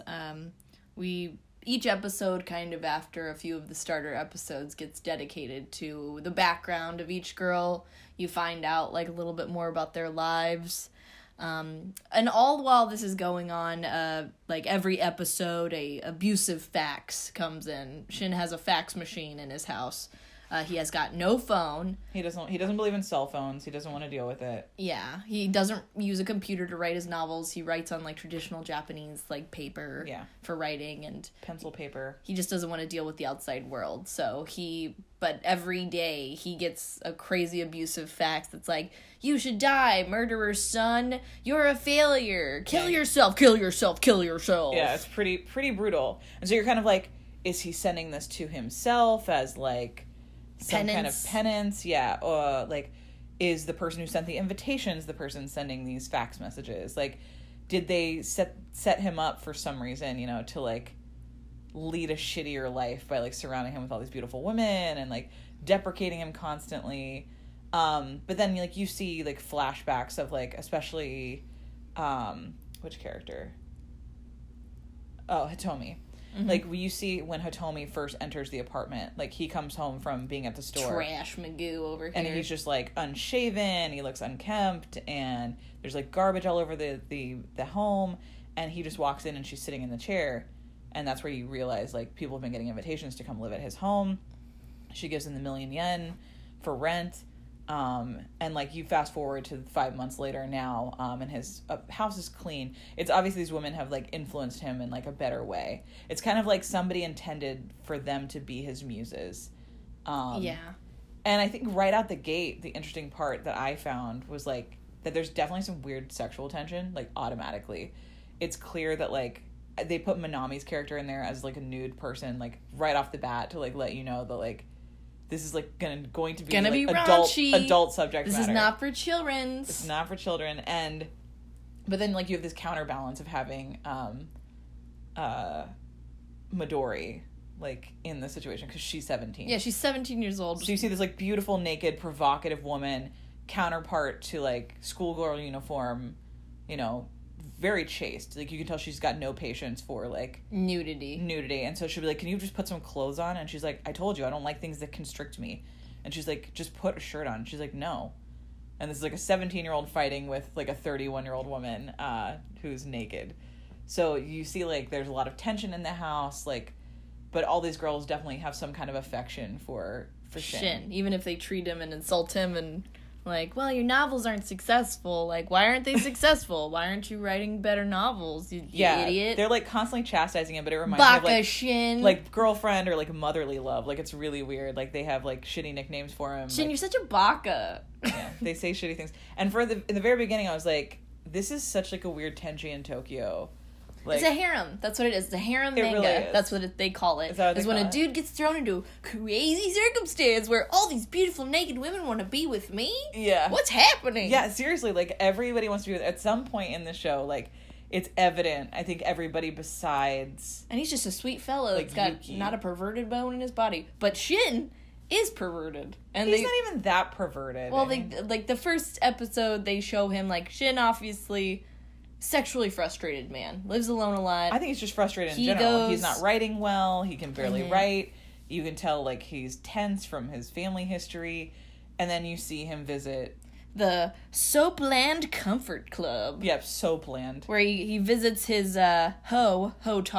each episode, kind of after a few of the starter episodes, gets dedicated to the background of each girl. You find out, like, a little bit more about their lives. And all while this is going on, like, every episode, a abusive fax comes in. Shin has a fax machine in his house. He has got no phone. He doesn't believe in cell phones. He doesn't want to deal with it. Yeah, he doesn't use a computer to write his novels. He writes on, like, traditional Japanese, like, paper for writing, and pencil paper. He just doesn't want to deal with the outside world. So but every day he gets a crazy abusive fax that's like, you should die, murderer's son. You're a failure. Kill yourself, kill yourself, kill yourself. Yeah, it's pretty brutal. And so you're kind of like, is he sending this to himself as, like, some kind of penance? Yeah. Or, like, is the person who sent the invitations the person sending these fax messages? Like, did they set him up for some reason, you know, to, like, lead a shittier life by, like, surrounding him with all these beautiful women and, like, deprecating him constantly? But then, like, you see, like, flashbacks of, like, especially which character? Oh, Hitomi. Mm-hmm. Like, you see when Hitomi first enters the apartment, like, he comes home from being at the store. Trash Magoo over here. And he's just, like, unshaven, he looks unkempt, and there's, like, garbage all over the home, and he just walks in and she's sitting in the chair, and that's where you realize, like, people have been getting invitations to come live at his home. She gives him the 1,000,000 yen for rent. And, like, you fast forward to 5 months later now, and his house is clean. It's obvious these women have, like, influenced him in, like, a better way. It's kind of like somebody intended for them to be his muses. Yeah. And I think right out the gate, the interesting part that I found was, like, that there's definitely some weird sexual tension, like, automatically. It's clear that, like, they put Minami's character in there as, like, a nude person, like, right off the bat to, like, let you know that, like, this is, like, going to be like, adult subject matter. This is not for children. It's not for children. But then, like, you have this counterbalance of having Midori, like, in the situation, because she's 17. Yeah, she's 17 years old. So you see this, like, beautiful, naked, provocative woman counterpart to, like, schoolgirl uniform, you know, very chaste. Like, you can tell she's got no patience for, like, nudity. And so she'll be like, can you just put some clothes on? And she's like, I told you, I don't like things that constrict me. And she's like, just put a shirt on. She's like, no. And this is, like, a 17-year-old fighting with, like, a 31-year-old woman who's naked. So you see, like, there's a lot of tension in the house, like, but all these girls definitely have some kind of affection for Shin. Even if they treat him and insult him and, like, well, your novels aren't successful. Like, why aren't they successful? Why aren't you writing better novels, you idiot? They're, like, constantly chastising him, but it reminds me of, like, Shin. Like, girlfriend or, like, motherly love. Like, it's really weird. Like, they have, like, shitty nicknames for him. Shin, like, you're such a baka. Yeah, they say shitty things. And in the very beginning, I was like, this is such, like, a weird Tenchi in Tokyo. Like, it's a harem. That's what it is. It's a harem manga. Really is. That's what they call it. Is when a dude gets thrown into a crazy circumstance where all these beautiful naked women want to be with me. Yeah. What's happening? Yeah, seriously. Like, everybody wants to be with. At some point in the show, like, it's evident. I think everybody besides. And he's just a sweet fellow like, that's got Yuki. not a perverted bone in his body. But Shin is perverted. And he's not even that perverted. Well, like, the first episode, they show him, like, Shin obviously sexually frustrated man. Lives alone a lot. I think he's just frustrated in general. He's not writing well. He can barely write. You can tell, like, he's tense from his family history. And then you see him visit the Soapland Comfort Club. Yep, Soapland. Where he visits his Hotari.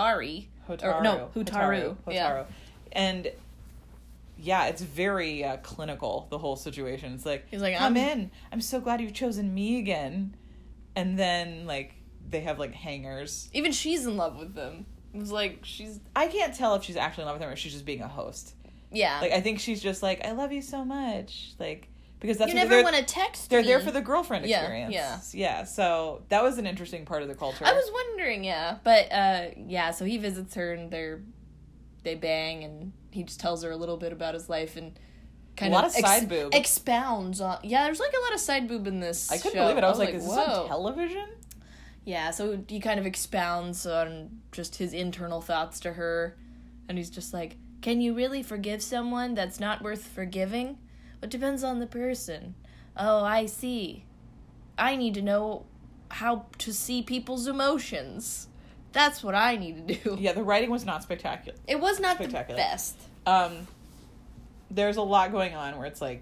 Hotaru. Yeah. And yeah, it's very clinical, the whole situation. It's like, he's like, come in. I'm so glad you've chosen me again. And then, like, they have, like, hangers. Even she's in love with him. It was like, she's... I can't tell if she's actually in love with him or if she's just being a host. Yeah. Like, I think she's just like, I love you so much. Like, because that's you what never want to text they're me. there for the girlfriend Yeah, experience. Yeah, so that was an interesting part of the culture. I was wondering, yeah. But, yeah, so he visits her and they bang and he just tells her a little bit about his life and kind a lot of side boob. Expounds on... Yeah, there's, like, a lot of side boob in this I couldn't show. believe it. I was like, is this whoa. on television? Yeah, so he kind of expounds on just his internal thoughts to her. And he's just like, can you really forgive someone that's not worth forgiving? It depends on the person. Oh, I see. I need to know how to see people's emotions. That's what I need to do. Yeah, the writing was not spectacular. It was not the best. There's a lot going on where it's like,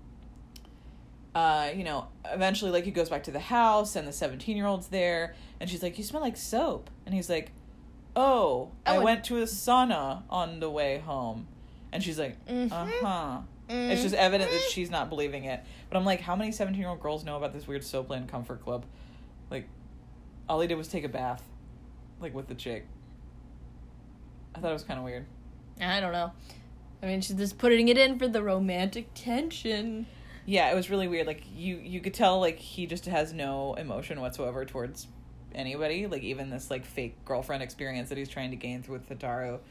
eventually, like, he goes back to the house and the 17-year-old's there and she's like, you smell like soap. And he's like, oh, I went to a sauna on the way home. And she's like, uh-huh. It's just evident that she's not believing it. But I'm like, how many 17-year-old girls know about this weird Soapland Comfort Club? Like, all he did was take a bath, like, with the chick. I thought it was kind of weird. I don't know. I mean, she's just putting it in for the romantic tension. Yeah, it was really weird. Like, you could tell, like, he just has no emotion whatsoever towards anybody. Like, even this, like, fake girlfriend experience that he's trying to gain through with Hotaru.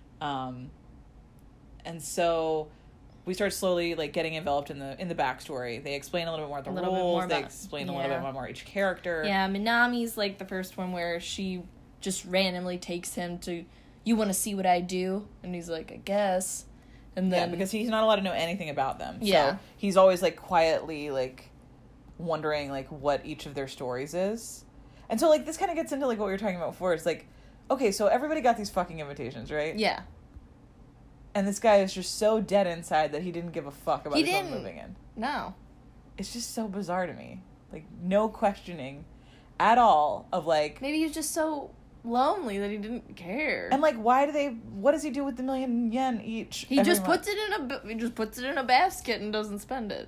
And so we start slowly, like, getting enveloped in the backstory. They explain a little bit more about the rules. They explain a little bit more each character. Yeah, Minami's, like, the first one where she just randomly takes him to, you want to see what I do? And he's like, I guess. And then, yeah, because he's not allowed to know anything about them. Yeah. So he's always, like, quietly, like, wondering, like, what each of their stories is. And so, like, this kind of gets into, like, what we were talking about before. It's like, okay, so everybody got these fucking invitations, right? Yeah. And this guy is just so dead inside that he didn't give a fuck about his own moving in. No. It's just so bizarre to me. Like, no questioning at all of, like... Maybe he's just so lonely that he didn't care. And, like, what does he do with the 1,000,000 yen each? He just puts it in a basket and doesn't spend it.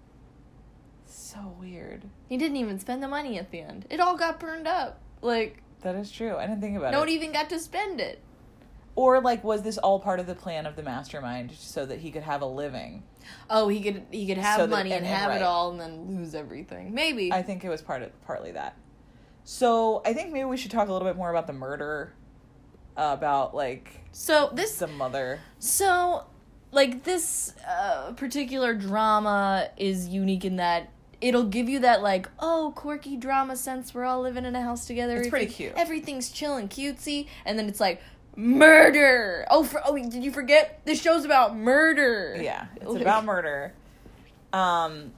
So weird. He didn't even spend the money at the end. It all got burned up. Like... That is true. I didn't think about it. No one even got to spend it. Or, like, was this all part of the plan of the mastermind so that he could have a living? Oh, he could have so money and have right. it all and then lose everything. Maybe. I think it was partly that. So, I think maybe we should talk a little bit more about the murder. About, like... the mother. So, like, this particular drama is unique in that it'll give you that, like, oh, quirky drama sense. We're all living in a house together. It's pretty cute. Everything's chill and cutesy. And then it's like... Murder! Oh, did you forget? This show's about murder. Yeah, it's about murder. And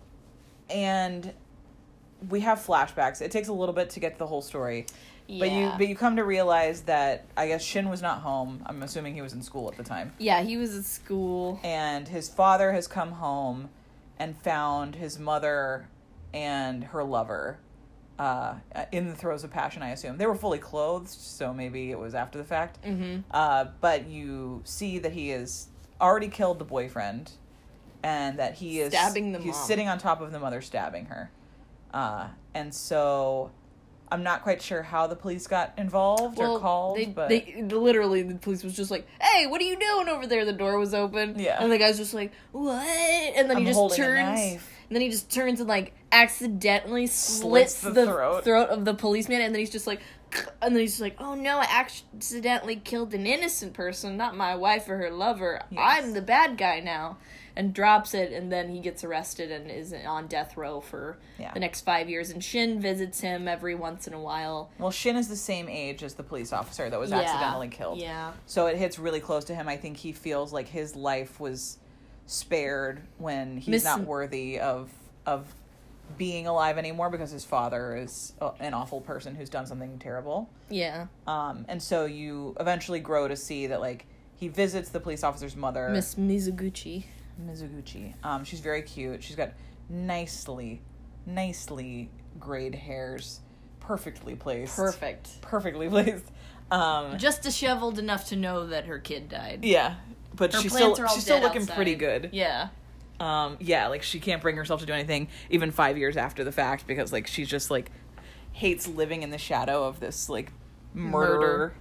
we have flashbacks. It takes a little bit to get to the whole story. Yeah. But you come to realize that, I guess, Shin was not home. I'm assuming he was in school at the time. Yeah, he was at school. And his father has come home and found his mother and her lover in the throes of passion, I assume. They were fully clothed, so maybe it was after the fact. Mm-hmm. But you see that he has already killed the boyfriend, and that he is stabbing the mom. He's sitting on top of the mother, stabbing her. And so I'm not quite sure how the police got involved or called, but they literally, the police was just like, "Hey, what are you doing over there?" The door was open, yeah, and the guy's just like, "What?" And then he just turns. And then he just turns and, like, accidentally slits the throat of the policeman. And then he's just like, oh no, I accidentally killed an innocent person, not my wife or her lover. Yes. I'm the bad guy now. And drops it, and then he gets arrested and is on death row for the next 5 years. And Shin visits him every once in a while. Well, Shin is the same age as the police officer that was accidentally killed. Yeah. So it hits really close to him. I think he feels like his life was spared when he's not worthy of being alive anymore because his father is an awful person who's done something terrible. Yeah. And so you eventually grow to see that, like, he visits the police officer's mother, Miss Mizuguchi. She's very cute. She's got nicely grayed hairs, perfectly placed. Perfectly placed. Just disheveled enough to know that her kid died. Yeah. But she's still looking outside. pretty good. Yeah. Like, she can't bring herself to do anything even 5 years after the fact because, like, she's just, like, hates living in the shadow of this like murderer.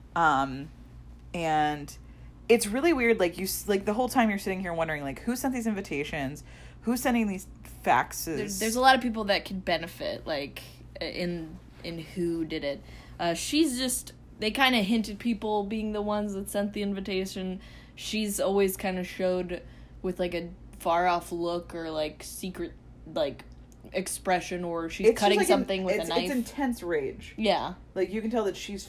And it's really weird, like like the whole time you're sitting here wondering like who sent these invitations, who's sending these faxes. There's a lot of people that could benefit, like in who did it. She's just, they kind of hinted people being the ones that sent the invitation. She's always kind of showed with like a far off look or like secret like expression, or she's It's cutting just like something with a knife. It's intense rage. Yeah. Like you can tell that she's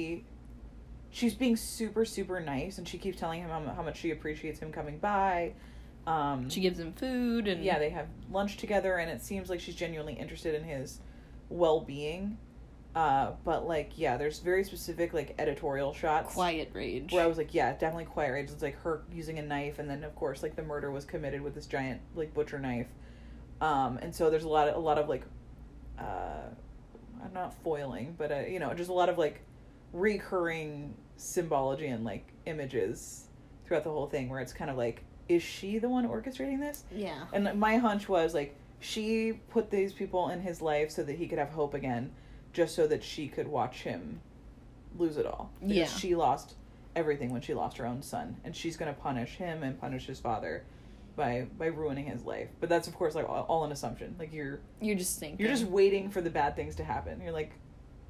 being super, super nice, and she keeps telling him how much she appreciates him coming by. She gives him food, and yeah, they have lunch together, and it seems like she's genuinely interested in his well-being. But like, yeah, there's very specific like editorial shots. Quiet rage. Where I was like, yeah, definitely quiet rage. It's like her using a knife, and then of course like the murder was committed with this giant like butcher knife. And so there's a lot of like, I'm not foiling, but just a lot of like recurring symbology and like images throughout the whole thing, where it's kind of like, is she the one orchestrating this? Yeah. And my hunch was like, she put these people in his life so that he could have hope again, just so that she could watch him lose it all. Because yeah. She lost everything when she lost her own son, and she's going to punish him and punish his father by ruining his life. But that's of course like all an assumption. Like you're just thinking. You're just waiting for the bad things to happen. You're like,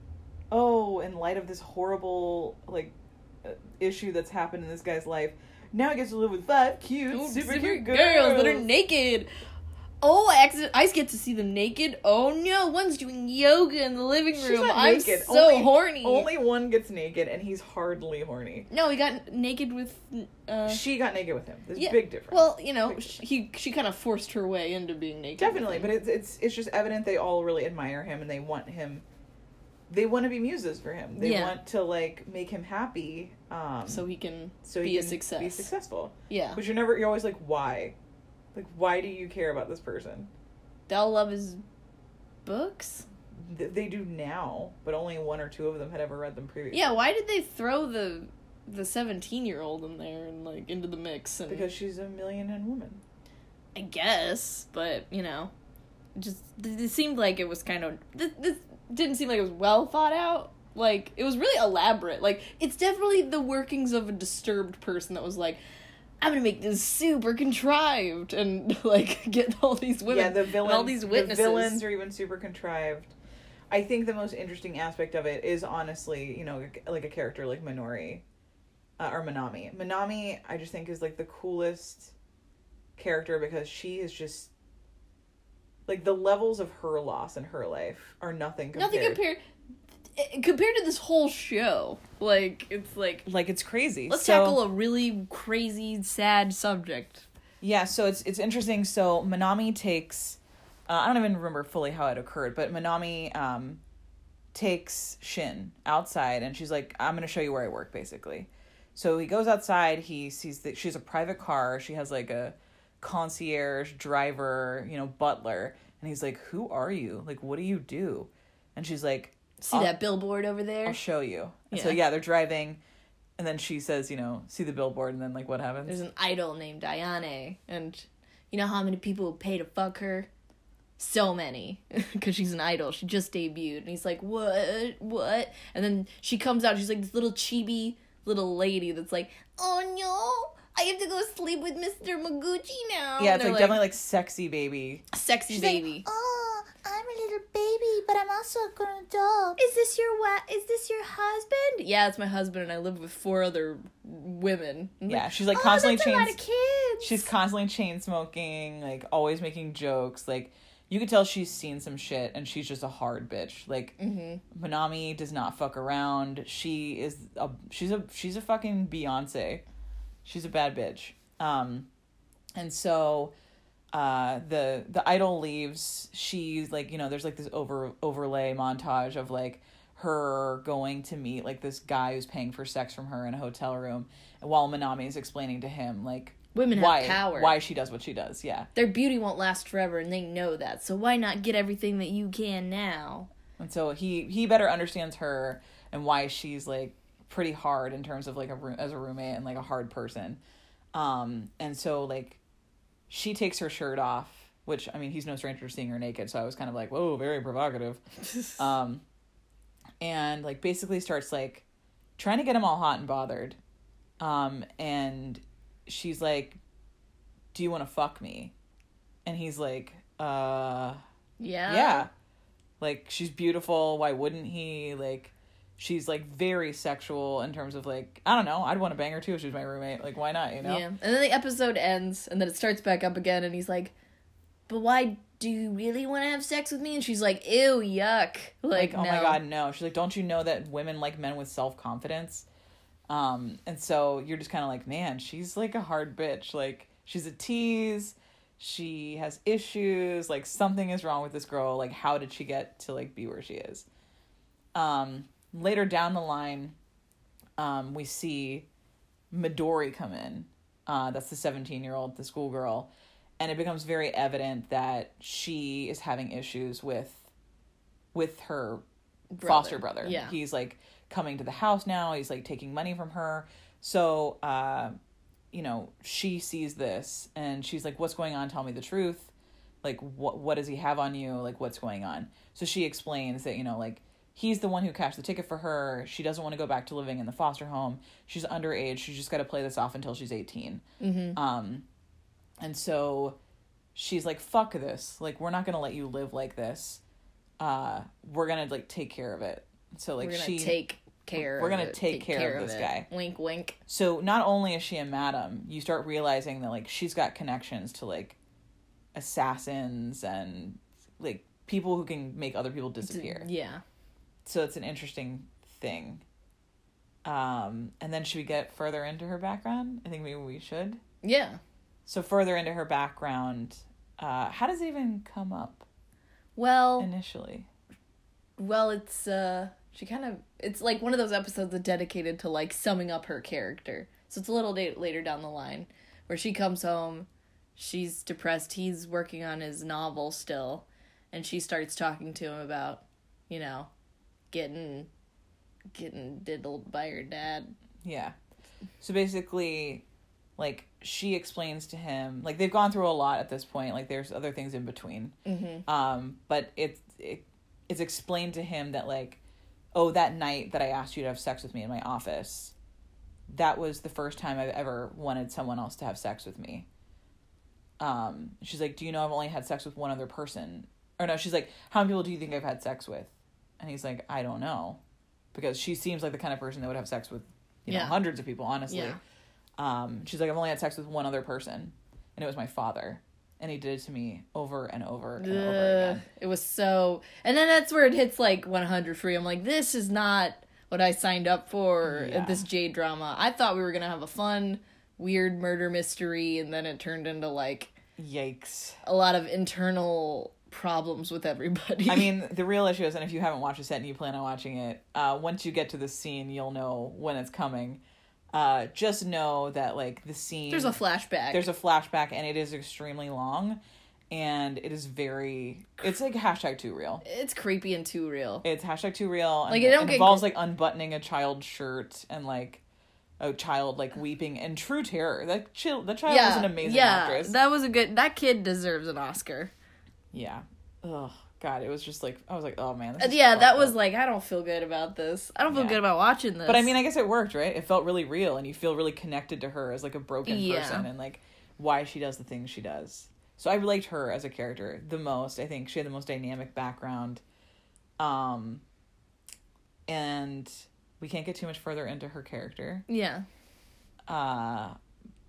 oh, in light of this horrible like issue that's happened in this guy's life, now he gets to live with 5 cute, super cute girls that are naked. Oh, I get to see them naked. Oh no, one's doing yoga in the living room. She's not I'm naked. so horny. Only one gets naked, and he's hardly horny. No, he got naked with. She got naked with him. There's yeah, a big difference. Well, she kind of forced her way into being naked. Definitely, but it's just evident they all really admire him, and they want him. They want to be muses for him. They want to like make him happy, so he can be a success. Be successful. Yeah, but you're always like, why? Like, why do you care about this person? They all love his books? They do now, but only 1 or 2 of them had ever read them previously. Yeah, why did they throw the 17-year-old in there and, like, into the mix? And because she's a millionaire woman. I guess, but, just, it seemed like it was kind of, this didn't seem like it was well thought out. Like, it was really elaborate. Like, it's definitely the workings of a disturbed person that was like, I'm gonna make this super contrived and like get all these women, yeah, the villains, and all these witnesses. The villains are even super contrived. I think the most interesting aspect of it is honestly, like a character like Minori, or Minami. Minami, I just think is like the coolest character because she is just like the levels of her loss in her life are nothing compared. Compared to this whole show, like, it's like it's crazy. Let's tackle a really crazy, sad subject. Yeah, so it's interesting. So Minami takes, I don't even remember fully how it occurred, but Minami takes Shin outside, and she's like, I'm going to show you where I work, basically. So he goes outside, he sees that she has a private car, she has like a concierge, driver, butler, and he's like, who are you? Like, what do you do? And she's like, see that billboard over there? I'll show you. Yeah. So they're driving, and then she says, see the billboard, and then like what happens? There's an idol named Ayane, and you know how many people would pay to fuck her? So many, because she's an idol. She just debuted, and he's like, what? And then she comes out, she's like this little chibi little lady that's like, oh no, I have to go sleep with Mr. Maguchi now. Yeah, it's like definitely like sexy baby. Sexy baby. Like, oh, I'm a little baby, but I'm also a grown adult. Is this your husband? Yeah, it's my husband, and I live with 4 other women. Yeah, she's like constantly that's a lot of kids. She's constantly chain smoking, like always making jokes. Like you could tell she's seen some shit, and she's just a hard bitch. Like Minami does not fuck around. She's a fucking Beyonce. She's a bad bitch. And so the idol leaves. She's like, there's like this overlay montage of like her going to meet like this guy who's paying for sex from her in a hotel room, while Minami is explaining to him like women have power, why she does what she does. Yeah, their beauty won't last forever, and they know that. So why not get everything that you can now? And so he better understands her and why she's like pretty hard in terms of like as a roommate and like a hard person. And so like she takes her shirt off which, I mean, he's no stranger to seeing her naked, so I was kind of like, whoa, very provocative. And, like, basically starts, like, trying to get him all hot and bothered. And she's like, do you want to fuck me? And he's like, yeah. Like, she's beautiful, why wouldn't he? Like, she's, like, very sexual in terms of, like, I don't know, I'd want to bang her too if she was my roommate. Like, why not, you know? Yeah. And then the episode ends, and then it starts back up again, and he's like, but why do you really want to have sex with me? And she's like, ew, yuck. Like, oh no. my god, no. She's like, don't you know that women like men with self-confidence? And so you're just kind of like, man, she's, like, a hard bitch. Like, she's a tease. She has issues, like, something is wrong with this girl. Like, how did she get to, like, be where she is? Later down the line, we see Midori come in. That's the 17-year-old, the schoolgirl. And it becomes very evident that she is having issues with her foster brother. Yeah. He's, like, coming to the house now. He's, like, taking money from her. So, you know, she sees this and she's like, what's going on? Tell me the truth. Like, what does he have on you? Like, what's going on? So she explains that, you know, like, he's the one who cashed the ticket for her. She doesn't want to go back to living in the foster home. She's underage. She's just got to play this off until she's 18. Mm-hmm. And so she's like, fuck this. Like, we're not going to let you live like this. We're going to, like, take care of it. So, like, we're gonna take care of this guy. Wink, wink. So not only is she a madam, you start realizing that, like, she's got connections to, like, assassins and, like, people who can make other people disappear. Yeah. So it's an interesting thing. And then should we get further into her background? I think maybe we should. Yeah. So further into her background, how does it even come up? Well, initially. Well, it's it's like one of those episodes that's dedicated to, like, summing up her character. So it's a little later down the line where she comes home, she's depressed, he's working on his novel still, and she starts talking to him about, you know, getting diddled by her dad. Yeah. So basically, like, she explains to him, like, they've gone through a lot at this point, like, there's other things in between. Mm-hmm. But it's explained to him that, like, oh, that night that I asked you to have sex with me in my office, that was the first time I've ever wanted someone else to have sex with me. She's like, do you know I've only had sex with one other person? Or no, she's like, how many people do you think I've had sex with? And he's like, I don't know. Because she seems like the kind of person that would have sex with, you know, hundreds of people, honestly. Yeah. She's like, I've only had sex with one other person, and it was my father. And he did it to me over and over and over again. It was so... And then that's where it hits, like, 100 for you. I'm like, this is not what I signed up for at this J-drama. I thought we were going to have a fun, weird murder mystery, and then it turned into, like... Yikes. A lot of internal problems with everybody. I mean, the real issue is, and if you haven't watched the set and you plan on watching it, once you get to the scene, you'll know when it's coming. Just know that, like, the scene... There's a flashback. And it is extremely long, and it is very... It's, like, hashtag too real. It's creepy and too real. It's hashtag too real. And like, it involves, like, unbuttoning a child's shirt and, like, a child, like, weeping in true terror. That child was an amazing actress. That kid deserves an Oscar. Yeah. Ugh. God, it was just like, I was like, oh man. That was like, I don't feel good about this. I don't feel good about watching this. But I mean, I guess it worked, right? It felt really real, and you feel really connected to her as, like, a broken person, and, like, why she does the things she does. So I liked her as a character the most. I think she had the most dynamic background. And we can't get too much further into her character. Yeah. But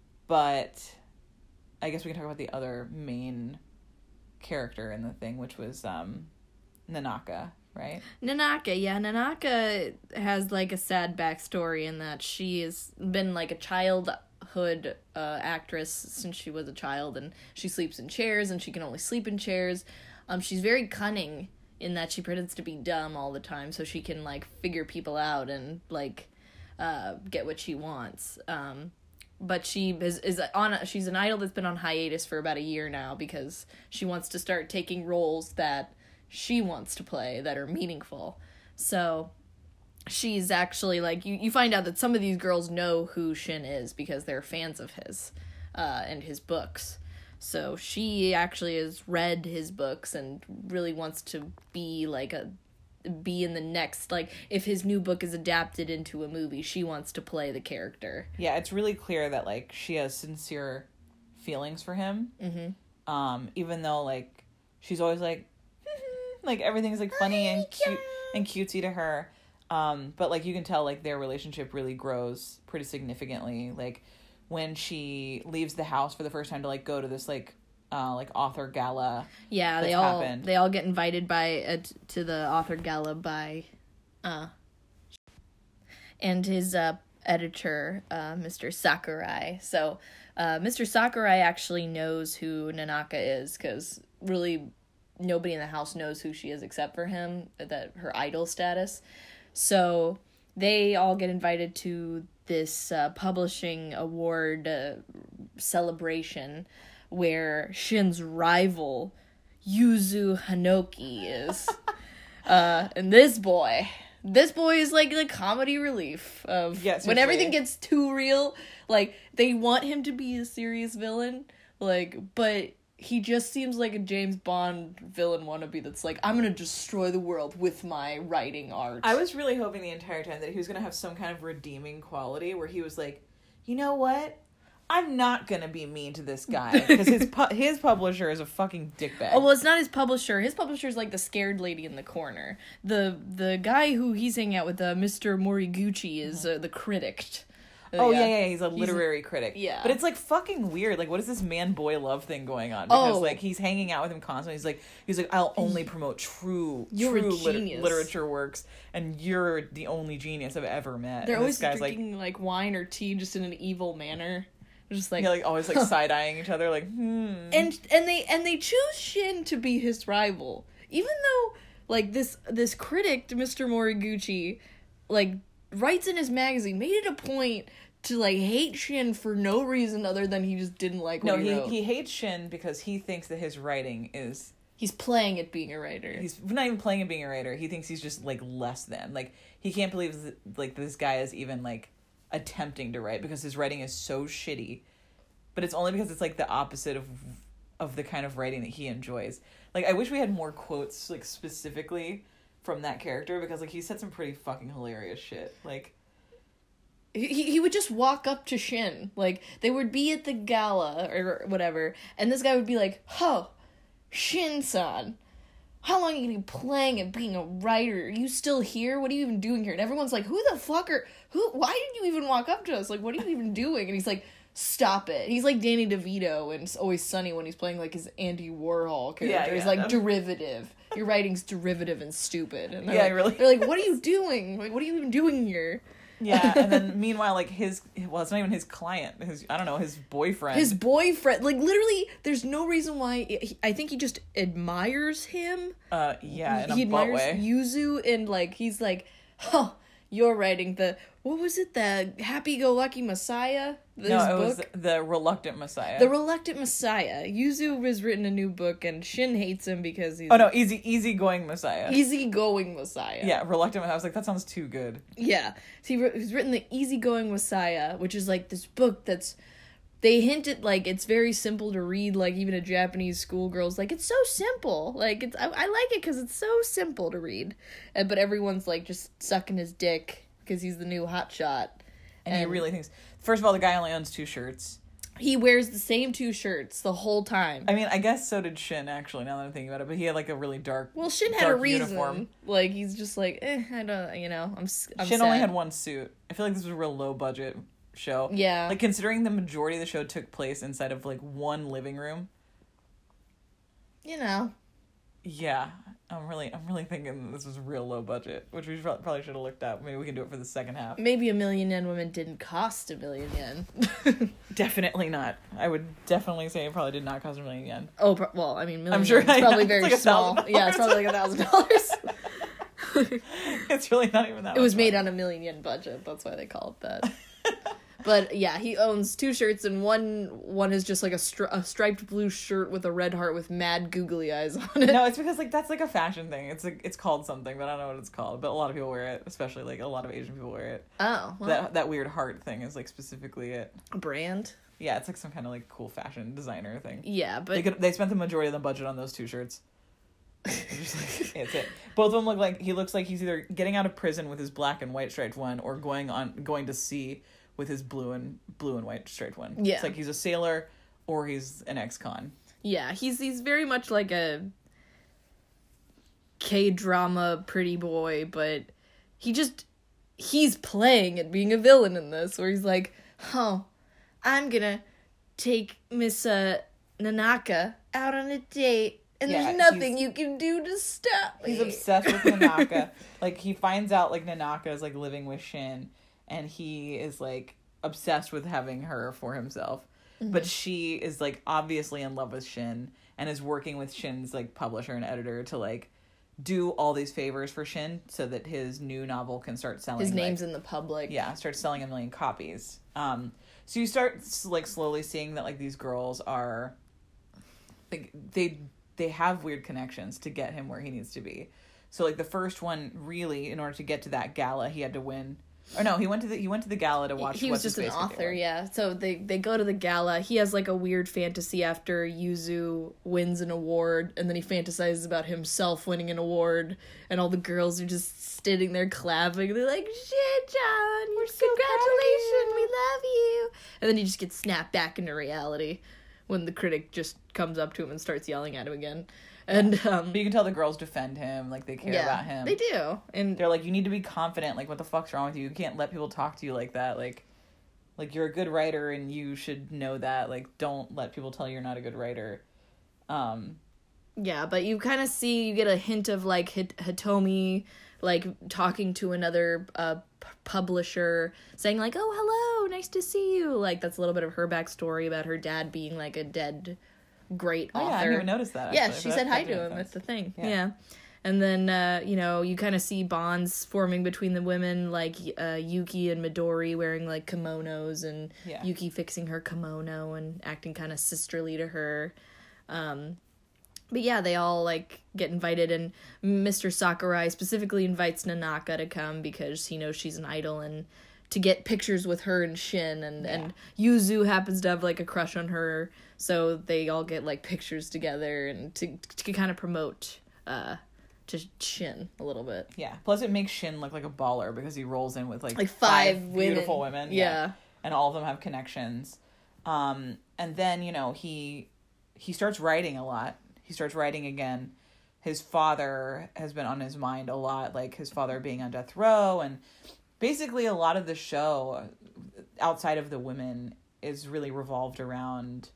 I guess we can talk about the other main character in the thing, which was Nanaka, right? Nanaka has, like, a sad backstory in that she has been, like, a childhood actress since she was a child, and she sleeps in chairs, and she can only sleep in chairs. She's very cunning in that she pretends to be dumb all the time so she can, like, figure people out and, like, get what she wants. But she she's an idol that's been on hiatus for about a year now because she wants to start taking roles that she wants to play that are meaningful. So she's actually, like, you find out that some of these girls know who Shin is because they're fans of his and his books. So she actually has read his books and really wants to be in the next, like, if his new book is adapted into a movie, she wants to play the character. Yeah, it's really clear that, like, she has sincere feelings for him. Even though, like, she's always like, like, everything's, like, funny and cute and cutesy to her. But, like, you can tell, like, their relationship really grows pretty significantly. Like, when she leaves the house for the first time to, like, go to this, like author gala. Yeah, they all get invited to the author gala by and his editor, Mr. Sakurai. So Mr. Sakurai actually knows who Nanaka is, because really nobody in the house knows who she is except for him, that her idol status. So they all get invited to this publishing award celebration where Shin's rival, Yuzu Hanoki, is. And this boy is like the comedy relief of when everything gets too real. Like, they want him to be a serious villain, like, but he just seems like a James Bond villain wannabe that's like, I'm gonna destroy the world with my writing art. I was really hoping the entire time that he was gonna have some kind of redeeming quality where he was like, you know what? I'm not gonna be mean to this guy, because his publisher is a fucking dickbag. Oh, well, it's not his publisher. His publisher's like the scared lady in the corner. The guy who he's hanging out with, Mr. Moriguchi, is the critic. Yeah, he's a literary critic. Yeah. But it's, like, fucking weird. Like, what is this man-boy love thing going on? Because, like, he's hanging out with him constantly. He's like, I'll only promote true literature works, and you're the only genius I've ever met. They're and always this guy's drinking, like, wine or tea just in an evil manner. Just like, yeah, like, always, like, side-eyeing each other, like, And they choose Shin to be his rival. Even though, like, this critic, Mr. Moriguchi, like, writes in his magazine, made it a point to, like, hate Shin for no reason other than he just didn't like what he wrote. He hates Shin because he thinks that his writing is... He's playing at being a writer. He's not even playing at being a writer. He thinks he's just, like, less than. Like, he can't believe, like, this guy is even, like, attempting to write, because his writing is so shitty. But it's only because it's, like, the opposite of the kind of writing that he enjoys. Like, I wish we had more quotes, like, specifically from that character, because, like, he said some pretty fucking hilarious shit. Like, he would just walk up to Shin. Like, they would be at the gala or whatever, and this guy would be like, "Oh, Shin-san, how long are you gonna be playing and being a writer? Are you still here? What are you even doing here?" And everyone's like, why did you even walk up to us? Like, what are you even doing? And he's like, stop it. He's like Danny DeVito in It's Always Sunny when he's playing, like, his Andy Warhol character. Yeah, he's like, derivative. Your writing's derivative and stupid. And they're they're like, what are you doing? Like, what are you even doing here? Yeah, and then meanwhile, like, it's not even his client, his boyfriend. His boyfriend, like, literally, there's no reason why. I think he just admires him. Yeah, in he a butt way. admires Yuzu, and, like, he's like, "Huh, you're writing what was it, the Happy-Go-Lucky Messiah?" It was The Reluctant Messiah. The Reluctant Messiah. Yuzu has written a new book, and Shin hates him because he's... Easygoing Messiah. Easygoing Messiah. Yeah, Reluctant Messiah. I was like, that sounds too good. Yeah. So he's written the Easygoing Messiah, which is, like, this book that's... They hint at, like, it's very simple to read, like, even a Japanese schoolgirl's like, it's so simple. Like, I like it because it's so simple to read. But everyone's, like, just sucking his dick because he's the new hotshot. And he really thinks... First of all, the guy only owns 2 shirts. He wears the same 2 shirts the whole time. I mean, I guess so did Shin, actually, now that I'm thinking about it. But he had, like, a really dark Shin had a reason. Uniform. Like, he's just like, I don't, I'm Shin sad. only had 1 suit. I feel like this was a real low-budget show. Yeah. Like, considering the majority of the show took place inside of, like, 1 living room. Yeah. I'm really thinking this was real low budget, which we probably should have looked up. Maybe we can do it for the second half. Maybe $1 Million Yen Women didn't cost $1 million yen. Definitely not. I would definitely say it probably did not cost $1 million yen. Oh, well, I mean, $1 million I'm sure it's probably very like small. Yeah, it's probably like $1,000. It's really not even that. It was made on $1 million yen budget. That's why they call it that. But yeah, he owns 2 shirts, and one is just like a striped blue shirt with a red heart with mad googly eyes on it. No, it's because like that's like a fashion thing. It's called something, but I don't know what it's called. But a lot of people wear it, especially like a lot of Asian people wear it. Oh, well, That weird heart thing is like specifically it. a brand. Yeah, it's like some kind of like cool fashion designer thing. Yeah, but They spent the majority of the budget on those 2 shirts. Just like, it's it. Both of them look like he's either getting out of prison with his black and white striped one, or going to sea with his blue and white striped one. Yeah. It's like he's a sailor or he's an ex-con. yeah, he's very much like a K-drama pretty boy, but he's playing at being a villain in this, where he's like, oh, I'm gonna take Miss Nanaka out on a date, and Yeah, there's nothing you can do to stop me. He's obsessed with Nanaka. Like, he finds out, like, Nanaka is, like, living with Shin, and he is, like, obsessed with having her for himself. Mm-hmm. But she is, like, obviously in love with Shin, and is working with Shin's, like, publisher and editor to, like, do all these favors for Shin so that his new novel can start selling. His name's in the public. Yeah, start selling 1 million copies. So you start, like, slowly seeing that, like, these girls are, like, they have weird connections to get him where he needs to be. So, like, the first one, really, in order to get to that gala, he had to win. Or no, he went to the gala to watch. He was just an author, yeah. So they go to the gala. He has like a weird fantasy after Yuzu wins an award, and then he fantasizes about himself winning an award, and all the girls are just sitting there clapping. They're like, "Shit, John, congratulations, we love you!" And then he just gets snapped back into reality when the critic just comes up to him and starts yelling at him again. And but you can tell the girls defend him, like, they care about him. They do. And they're like, you need to be confident, like, what the fuck's wrong with you? You can't let people talk to you like that. Like you're a good writer and you should know that. Like, don't let people tell you you're not a good writer. Yeah, but you kind of you get a hint of, like, Hitomi, like, talking to another publisher, saying, like, oh, hello, nice to see you. Like, that's a little bit of her backstory about her dad being, like, a dead great author. Yeah, I didn't even notice that. Yeah, actually, she said hi to him. That's the thing. Yeah. And then, you kind of see bonds forming between the women, like Yuki and Midori wearing, like, kimonos, and Yuki fixing her kimono and acting kind of sisterly to her. But yeah, they all, like, get invited, and Mr. Sakurai specifically invites Nanaka to come because he knows she's an idol, and to get pictures with her and Shin, and Yuzu happens to have, like, a crush on her, so they all get, like, pictures together, and to kind of promote to Shin a little bit. Yeah, plus it makes Shin look like a baller because he rolls in with, like 5 beautiful women. Yeah. And all of them have connections. And then, he starts writing a lot. He starts writing again. His father has been on his mind a lot, like his father being on death row, and basically a lot of the show, outside of the women, is really revolved around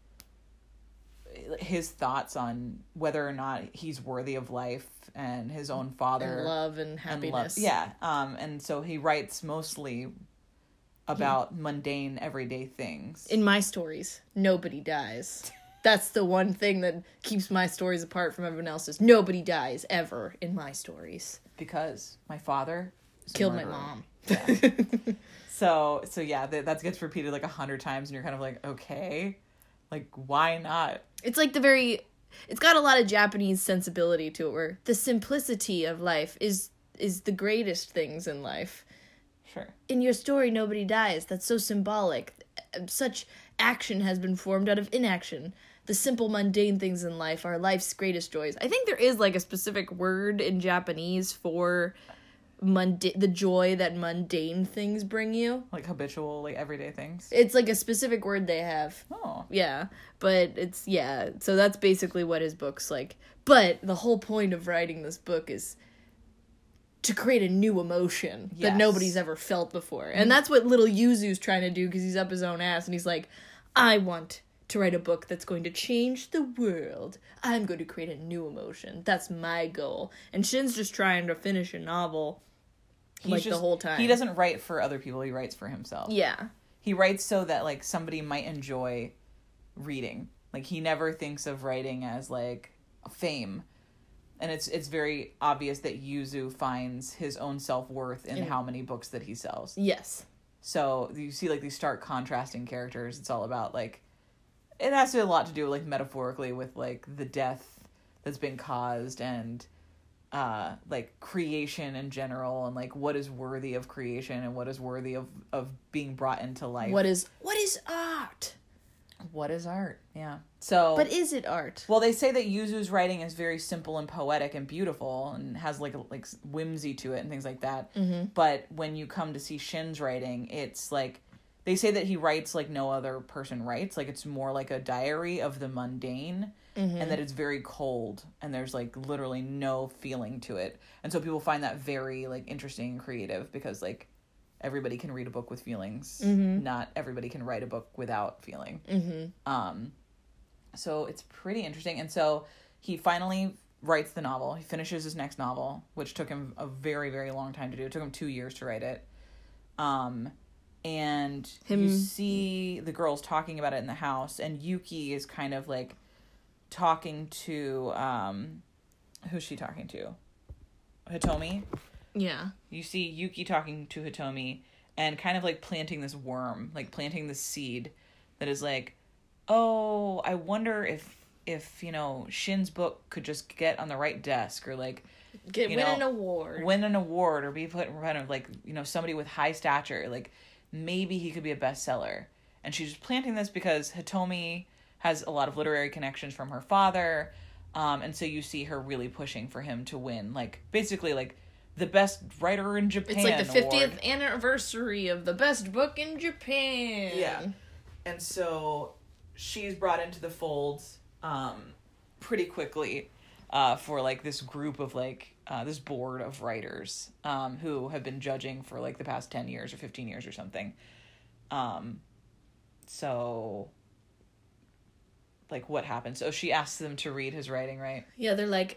his thoughts on whether or not he's worthy of life and his own father. And love and happiness. And so he writes mostly about mundane, everyday things. In my stories, nobody dies. That's the one thing that keeps my stories apart from everyone else's. Nobody dies, ever, in my stories. Because my father killed my mom. Yeah. So yeah, that gets repeated like 100 times, and you're kind of like, okay, like, why not? It's like it's got a lot of Japanese sensibility to it, where the simplicity of life is the greatest things in life. Sure. In your story, nobody dies. That's so symbolic. Such action has been formed out of inaction. The simple, mundane things in life are life's greatest joys. I think there is, like, a specific word in Japanese for the joy that mundane things bring you. Like habitual, like, everyday things? It's, like, a specific word they have. Oh. Yeah. But so that's basically what his book's like. But the whole point of writing this book is to create a new emotion that nobody's ever felt before. And that's what little Yuzu's trying to do, because he's up his own ass, and he's like, I want to write a book that's going to change the world. I'm going to create a new emotion. That's my goal. And Shin's just trying to finish a novel the whole time. He doesn't write for other people, he writes for himself. Yeah. He writes so that, like, somebody might enjoy reading. Like, he never thinks of writing as, like, fame. And it's very obvious that Yuzu finds his own self-worth in how many books that he sells. Yes. So you see like these stark contrasting characters. It's all about like, it has a lot to do like metaphorically with like the death that's been caused and like creation in general, and like what is worthy of creation and what is worthy of being brought into life. What is art? What is art? Yeah. So, but is it art? Well, they say that Yuzu's writing is very simple and poetic and beautiful and has like whimsy to it and things like that. Mm-hmm. But when you come to see Shin's writing, it's like they say that he writes like no other person writes. Like it's more like a diary of the mundane, mm-hmm. and that it's very cold and there's like literally no feeling to it. And so people find that very like interesting and creative because like everybody can read a book with feelings. Mm-hmm. Not everybody can write a book without feeling. Mm-hmm. So it's pretty interesting. And so he finally writes the novel. He finishes his next novel, which took him a very, very long time to do. It took him 2 years to write it. And you see the girls talking about it in the house, and Yuki is kind of like talking to, who's she talking to? Hitomi? Yeah. You see Yuki talking to Hitomi and kind of like planting this worm, like planting this seed that is like, oh, I wonder if you know, Shin's book could just get on the right desk or like win an award or be put in front of like, you know, somebody with high stature, like maybe he could be a bestseller. And she's planting this because Hitomi has a lot of literary connections from her father, and so you see her really pushing for him to win, like basically like the best writer in Japan. It's like the 50th award. Anniversary of the best book in Japan. Yeah. And so she's brought into the fold pretty quickly for like this group of like this board of writers who have been judging for like the past 10 years or 15 years or something. So like what happens? So she asks them to read his writing, right? Yeah, they're like,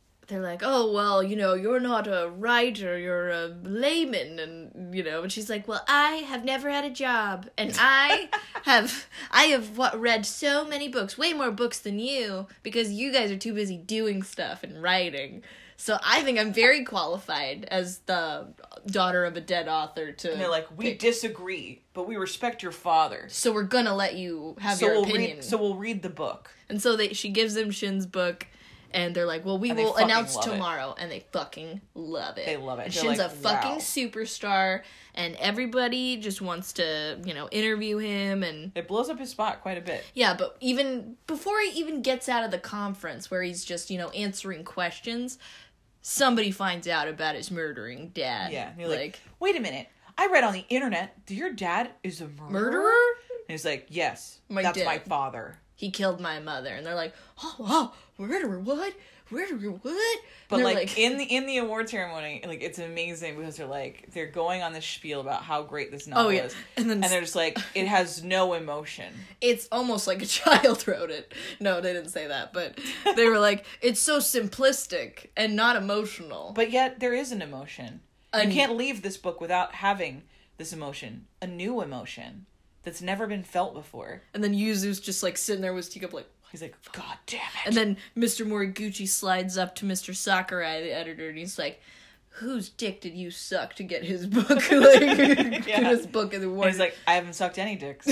oh, well, you know, you're not a writer, you're a layman, and, you know, and she's like, well, I have never had a job, and I have read so many books, way more books than you, because you guys are too busy doing stuff and writing. So I think I'm very qualified as the daughter of a dead author to... And they're like, we disagree, but we respect your father. So we're gonna let you have your opinion. So we'll read the book. And so she gives them Shin's book, and they're like, well, we will announce tomorrow. And they fucking love it. They love it. And They're Shin's like, a fucking wow. superstar, and everybody just wants to, you know, interview him. And it blows up his spot quite a bit. Yeah, but even before he even gets out of the conference where he's just, you know, answering questions, somebody finds out about his murdering dad. Yeah. And you're like, wait a minute. I read on the internet that your dad is a murderer? And he's like, yes, that's my father. He killed my mother. And they're like, oh, murderer, what? Murderer, what? But like in the award ceremony, like it's amazing because they're going on this spiel about how great this novel is. And they're just like, it has no emotion. It's almost like a child wrote it. No, they didn't say that, but they were like, it's so simplistic and not emotional. But yet there is an emotion. You can't leave this book without having this emotion, a new emotion that's never been felt before. And then Yuzu's just like sitting there with his teacup like, he's like, God damn it. And then Mr. Moriguchi slides up to Mr. Sakurai, the editor, and he's like, whose dick did you suck to get his book? Get his book in the award. He's like, I haven't sucked any dicks.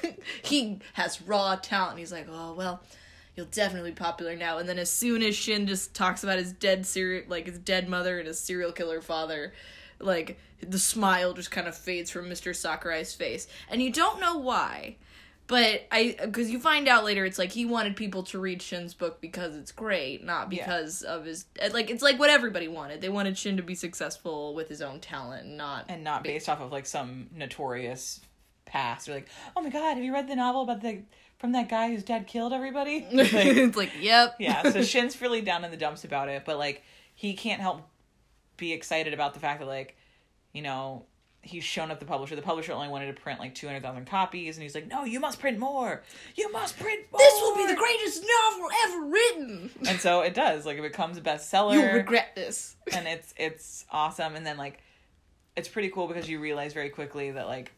He has raw talent. He's like, oh, well, you'll definitely be popular now. And then as soon as Shin just talks about his dead his dead mother and his serial killer father, like, the smile just kind of fades from Mr. Sakurai's face. And you don't know why. But because you find out later, it's like he wanted people to read Shin's book because it's great, not because of his, like, it's like what everybody wanted. They wanted Shin to be successful with his own talent, not based off of like some notorious past. Or like, oh my God, have you read the novel about from that guy whose dad killed everybody? Like, it's like, yep. Yeah, so Shin's really down in the dumps about it, but like he can't help be excited about the fact that, like, you know, he's shown up the publisher. The publisher only wanted to print like 200,000 copies, and he's like, no, you must print more. You must print more. This will be the greatest novel ever written. And so it does. Like, it becomes a bestseller. You'll regret this. And it's awesome. And then, like, it's pretty cool because you realize very quickly that, like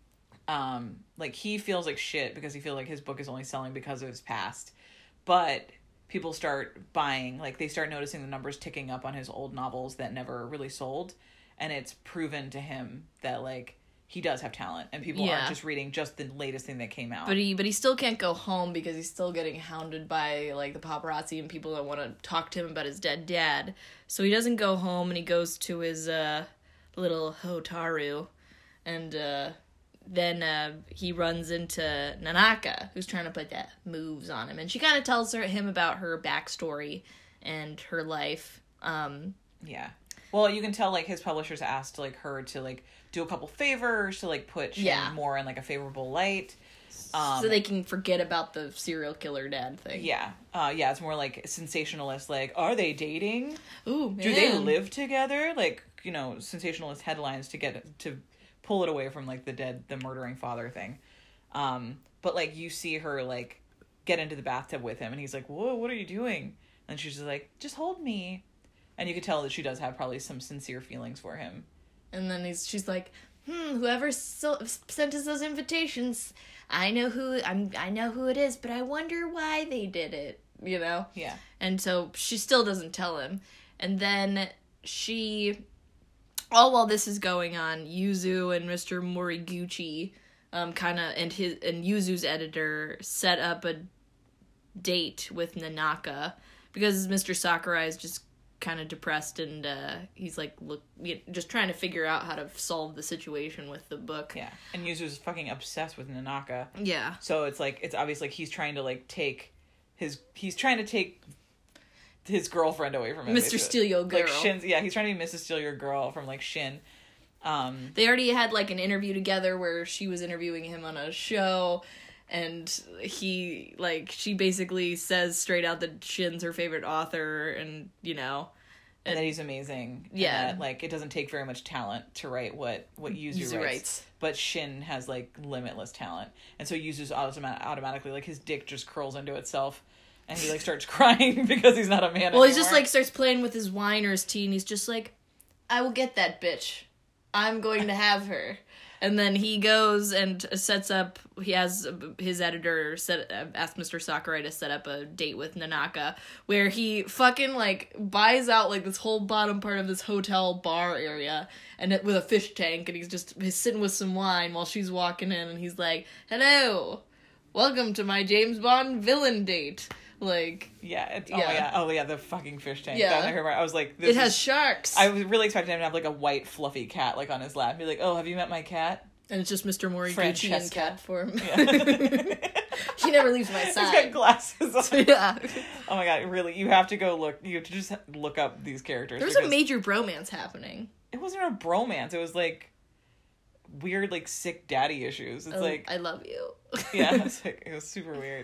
he feels like shit because he feels like his book is only selling because of his past. But people start buying, like, they start noticing the numbers ticking up on his old novels that never really sold. And it's proven to him that, like, he does have talent, and people aren't just reading just the latest thing that came out. But he still can't go home because he's still getting hounded by, like, the paparazzi and people that want to talk to him about his dead dad. So he doesn't go home, and he goes to his little Hotaru, and then he runs into Nanaka, who's trying to put that moves on him, and she kind of tells him about her backstory and her life. Yeah. Well, you can tell, like, his publishers asked, like, her to, like, do a couple favors to, like, put Shin more in, like, a favorable light. So they can forget about the serial killer dad thing. Yeah. It's more, like, sensationalist, like, are they dating? Ooh, man. Do they live together? Like, you know, sensationalist headlines to pull it away from, like, the murdering father thing. But, like, you see her, like, get into the bathtub with him, and he's like, whoa, what are you doing? And she's just like, just hold me. And you could tell that she does have probably some sincere feelings for him. And then she's like, whoever sent us those invitations, I know who it is, but I wonder why they did it, you know? Yeah. And so she still doesn't tell him. And then all while this is going on, Yuzu and Mr. Moriguchi and Yuzu's editor set up a date with Nanaka because Mr. Sakurai is just kind of depressed, and he's like just trying to figure out how to solve the situation with the book. Yeah. And Yuzu's fucking obsessed with Nanaka. Yeah. So it's like, it's obvious, like, he's trying to take his girlfriend away from him. Mr. Steal Your Girl. Like, Shin's, yeah, he's trying to be Mrs. Steal Your Girl from, like, Shin. They already had, like, an interview together where she was interviewing him on a show, and she basically says straight out that Shin's her favorite author, and, you know. And that he's amazing. Yeah. And that, like, it doesn't take very much talent to write what Yuzu writes. But Shin has, like, limitless talent. And so Yuzu's automatically, like, his dick just curls into itself. And he, like, starts crying because he's not a man anymore. He just, like, starts playing with his wine or his tea, and he's just like, I will get that bitch. I'm going to have her. And then he goes and he has his editor ask Mr. Sakurai to set up a date with Nanaka, where he fucking, like, buys out, like, this whole bottom part of this hotel bar area, and with a fish tank, and he's sitting with some wine while she's walking in, and he's like, hello, welcome to my James Bond villain date. Like, oh yeah, the fucking fish tank. Yeah. I was like, it has sharks. I was really expecting him to have, like, a white fluffy cat, like, on his lap. Be like, oh, have you met my cat? And it's just Mr. Moriguchi in cat form. Yeah. He never leaves my side. He's got glasses on. Yeah. Oh my god, really, you have to go look. You have to just look up these characters. There's a major bromance happening. It wasn't a bromance. It was, like, weird, like, sick daddy issues. It's like, I love you. Yeah, it was super weird.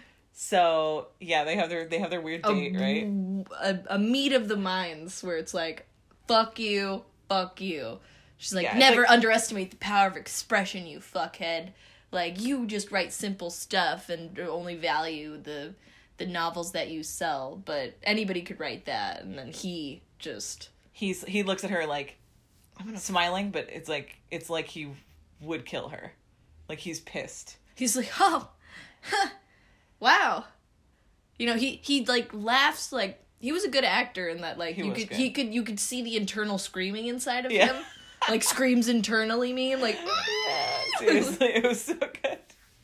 So yeah, they have their weird date, right? A meet of the minds where it's like, fuck you. She's like, never underestimate the power of expression, you fuckhead. Like, you just write simple stuff and only value the novels that you sell, but anybody could write that. And then he looks at her like, smiling, but it's like he would kill her. Like, he's pissed. He's like, oh, huh. Wow. You know, he like laughs, like, he was a good actor in that, like, you could see the internal screaming inside of him. Like, screams internally mean, like, seriously, it was so good.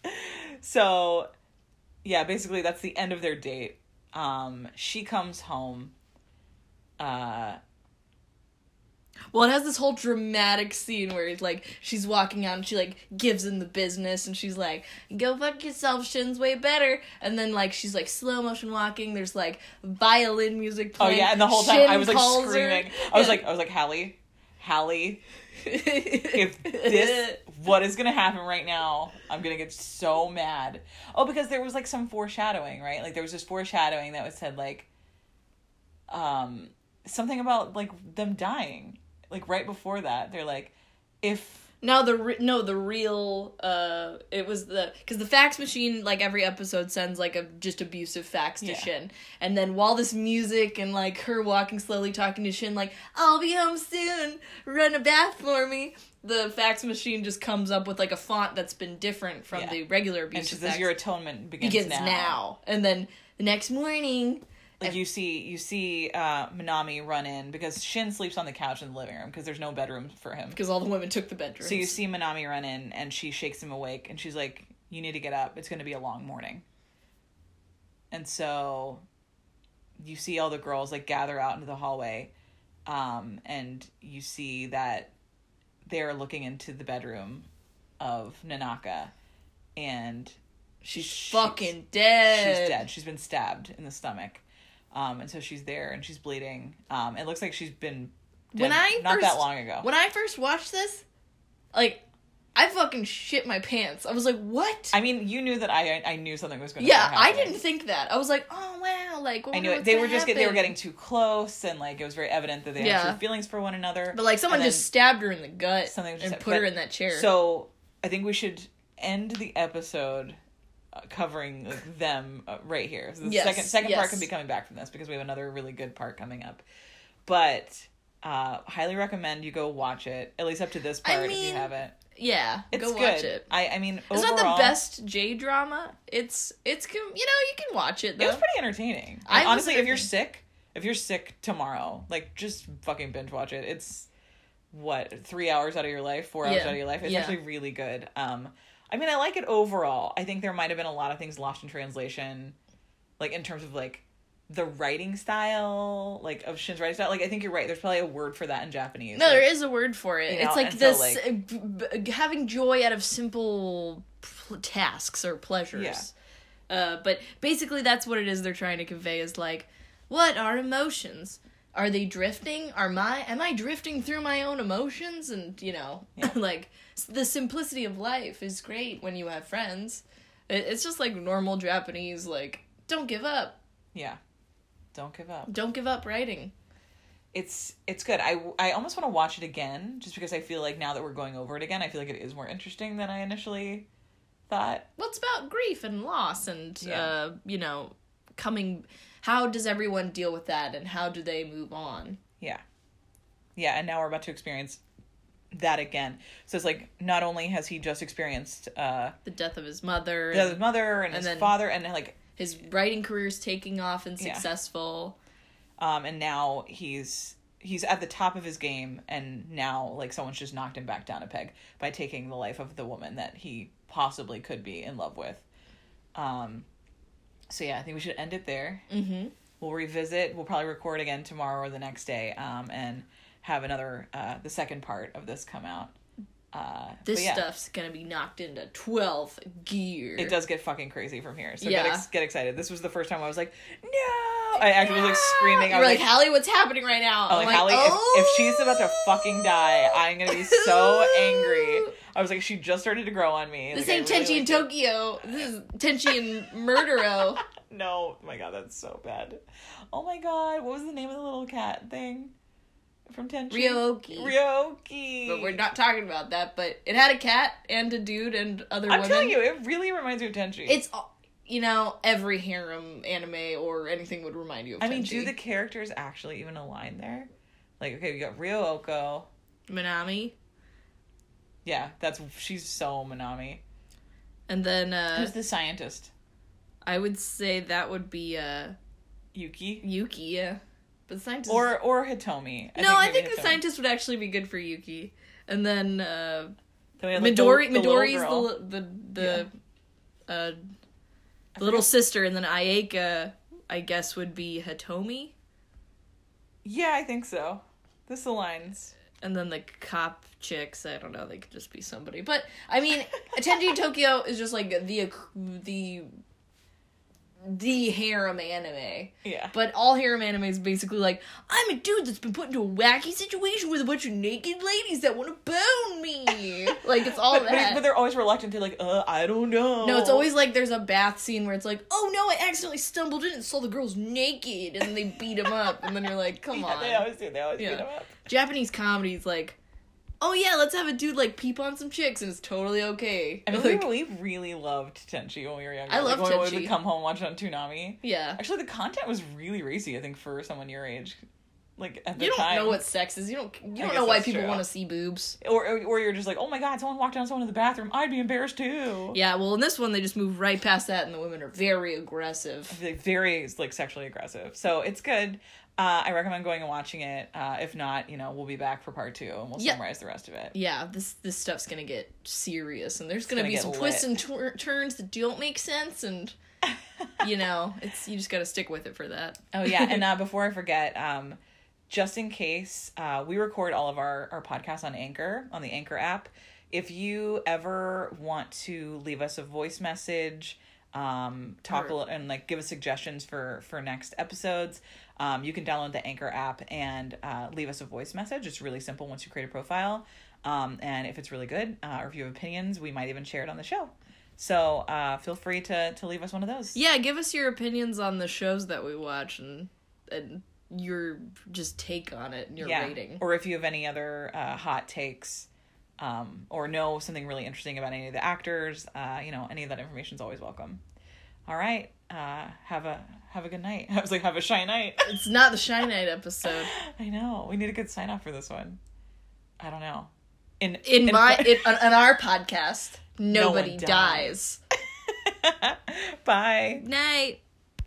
So yeah, basically that's the end of their date. She comes home. Well, it has this whole dramatic scene where it's like, she's walking out and she, like, gives him the business and she's like, go fuck yourself, Shin's way better. And then, like, she's, like, slow motion walking. There's, like, violin music playing. Oh, yeah, and the whole time Shin I was, like, screaming. Her. I was like, Hallie, if this, what is gonna happen right now, I'm gonna get so mad. Oh, because there was, like, some foreshadowing, right? Like, there was this foreshadowing that was said, like, something about, like, them dying. Like, right before that, they're like, if... The real, it was because the fax machine, like, every episode sends, like, a just abusive fax to Shin. And then while this music and, like, her walking slowly talking to Shin, like, I'll be home soon, run a bath for me, the fax machine just comes up with, like, a font that's been different from the regular abusive fax. And she says, your atonement begins now. And then the next morning, Like, you see Minami run in, because Shin sleeps on the couch in the living room, because there's no bedroom for him. Because all the women took the bedrooms. So you see Minami run in, and she shakes him awake, and she's like, you need to get up. It's going to be a long morning. And so you see all the girls, like, gather out into the hallway, and you see that they're looking into the bedroom of Nanaka, and she's fucking dead. She's dead. She's been stabbed in the stomach. And so she's there, and she's bleeding. It looks like she's been dead not that long ago. When I first watched this, like, I fucking shit my pants. I was like, what? I mean, you knew that I knew something was going to happen. Yeah, I didn't think that. I was like, oh, wow, like, I knew it. They were getting too close, and, like, it was very evident that they had true feelings for one another. But, like, someone just stabbed her in the gut and put her in that chair. So, I think we should end the episode covering, like, them right here. So the second part can be coming back from this, because we have another really good part coming up. But highly recommend you go watch it, at least up to this part, if you haven't. Yeah, it's go good. Watch it. I mean, it's overall, not the best J-drama. It's you can watch it, though. It was pretty entertaining. Honestly, if you're sick tomorrow, like, just fucking binge watch it. It's 3 hours out of your life, 4 hours out of your life. It's actually really good. I mean, I like it overall. I think there might have been a lot of things lost in translation, like, in terms of, like, the writing style, like, of Shin's writing style. Like, I think you're right. There's probably a word for that in Japanese. No, like, there is a word for it. It's like this, having joy out of simple tasks or pleasures. Yeah. But basically that's what it is they're trying to convey, is like, what are emotions? Are they drifting? Am I drifting through my own emotions? And, like, the simplicity of life is great when you have friends. It's just, like, normal Japanese, like, don't give up. Yeah. Don't give up. Don't give up writing. It's good. I almost want to watch it again, just because I feel like now that we're going over it again, I feel like it is more interesting than I initially thought. Well, it's about grief and loss and, how does everyone deal with that, and how do they move on? Yeah. Yeah, and now we're about to experience that again. So it's like, not only has he just experienced the death of his mother. And his father, and, like, his writing career's taking off and successful. And now he's at the top of his game, and now, like, someone's just knocked him back down a peg by taking the life of the woman that he possibly could be in love with. So yeah, I think we should end it there. Mm-hmm. We'll revisit. We'll probably record again tomorrow or the next day, and have another, the second part of this come out. This stuff's gonna be knocked into 12th gear. It does get fucking crazy from here. So get excited. This was the first time I was like, no! I actually was, like, screaming. I was like, Hallie, what's happening right now? I'm like, Hallie, if she's about to fucking die, I'm gonna be so angry. I was like, she just started to grow on me. This ain't Tenchi in Tokyo. This is Tenchi in Murdero. No, oh my god, that's so bad. Oh my god, what was the name of the little cat thing from Tenchi? Ryoki. But we're not talking about that, but it had a cat and a dude and other women. I'm telling you, it really reminds me of Tenchi. It's, every harem anime or anything would remind you of Tenchi. I mean, do the characters actually even align there? Like, okay, we got Ryoko. Minami. Yeah, she's so Minami. And then, who's the scientist? I would say that would be, Yuki? Yuki, yeah. But the scientist... Or Hitomi. I think the scientist would actually be good for Yuki. And then, Midori's the little sister, and then Ayeka, I guess, would be Hitomi? Yeah, I think so. This aligns. And then the cop chicks, I don't know, they could just be somebody. But, I mean, Tenchi Tokyo is just, like, the harem anime. Yeah. But all harem anime is basically like, I'm a dude that's been put into a wacky situation with a bunch of naked ladies that want to bone me. Like, it's all that. But they're always reluctant to, like, I don't know. No, it's always like there's a bath scene where it's like, oh no, I accidentally stumbled in and saw the girls naked, and then they beat them up, and then you're like, come on. They always do. They always beat them up. Japanese comedy is like, oh yeah, let's have a dude, like, peep on some chicks, and it's totally okay. I mean, we really loved Tenchi when we were younger. I loved Tenchi. When we would come home and watch it on Toonami. Yeah. Actually, the content was really racy, I think, for someone your age. like at the You don't time. know what sex is. You don't guess know why that's people true. want to see boobs. Or you're just like, oh my god, someone walked down someone in the bathroom. I'd be embarrassed too. Yeah, well, in this one, they just move right past that, and the women are very aggressive. Like, very like sexually aggressive. So it's good. I recommend going and watching it. If not, we'll be back for part 2 and we'll summarize the rest of it. Yeah, this stuff's gonna get serious, and there's gonna be get some lit. twists and turns that don't make sense, and you just gotta stick with it for that. Oh yeah, and before I forget, just in case, we record all of our podcasts on Anchor, on the Anchor app. If you ever want to leave us a voice message, talk a little, and like give us suggestions for next episodes, you can download the Anchor app and leave us a voice message. It's really simple once you create a profile, and if it's really good, or if you have opinions, we might even share it on the show. So feel free to leave us one of those. Yeah, give us your opinions on the shows that we watch and your just take on it and your rating. Or if you have any other hot takes, or know something really interesting about any of the actors, any of that information is always welcome. All right, have a good night. I was like, have a shy night. It's not the Shy Night episode. I know. We need a good sign off for this one. I don't know. On our podcast, nobody dies. Bye. Night.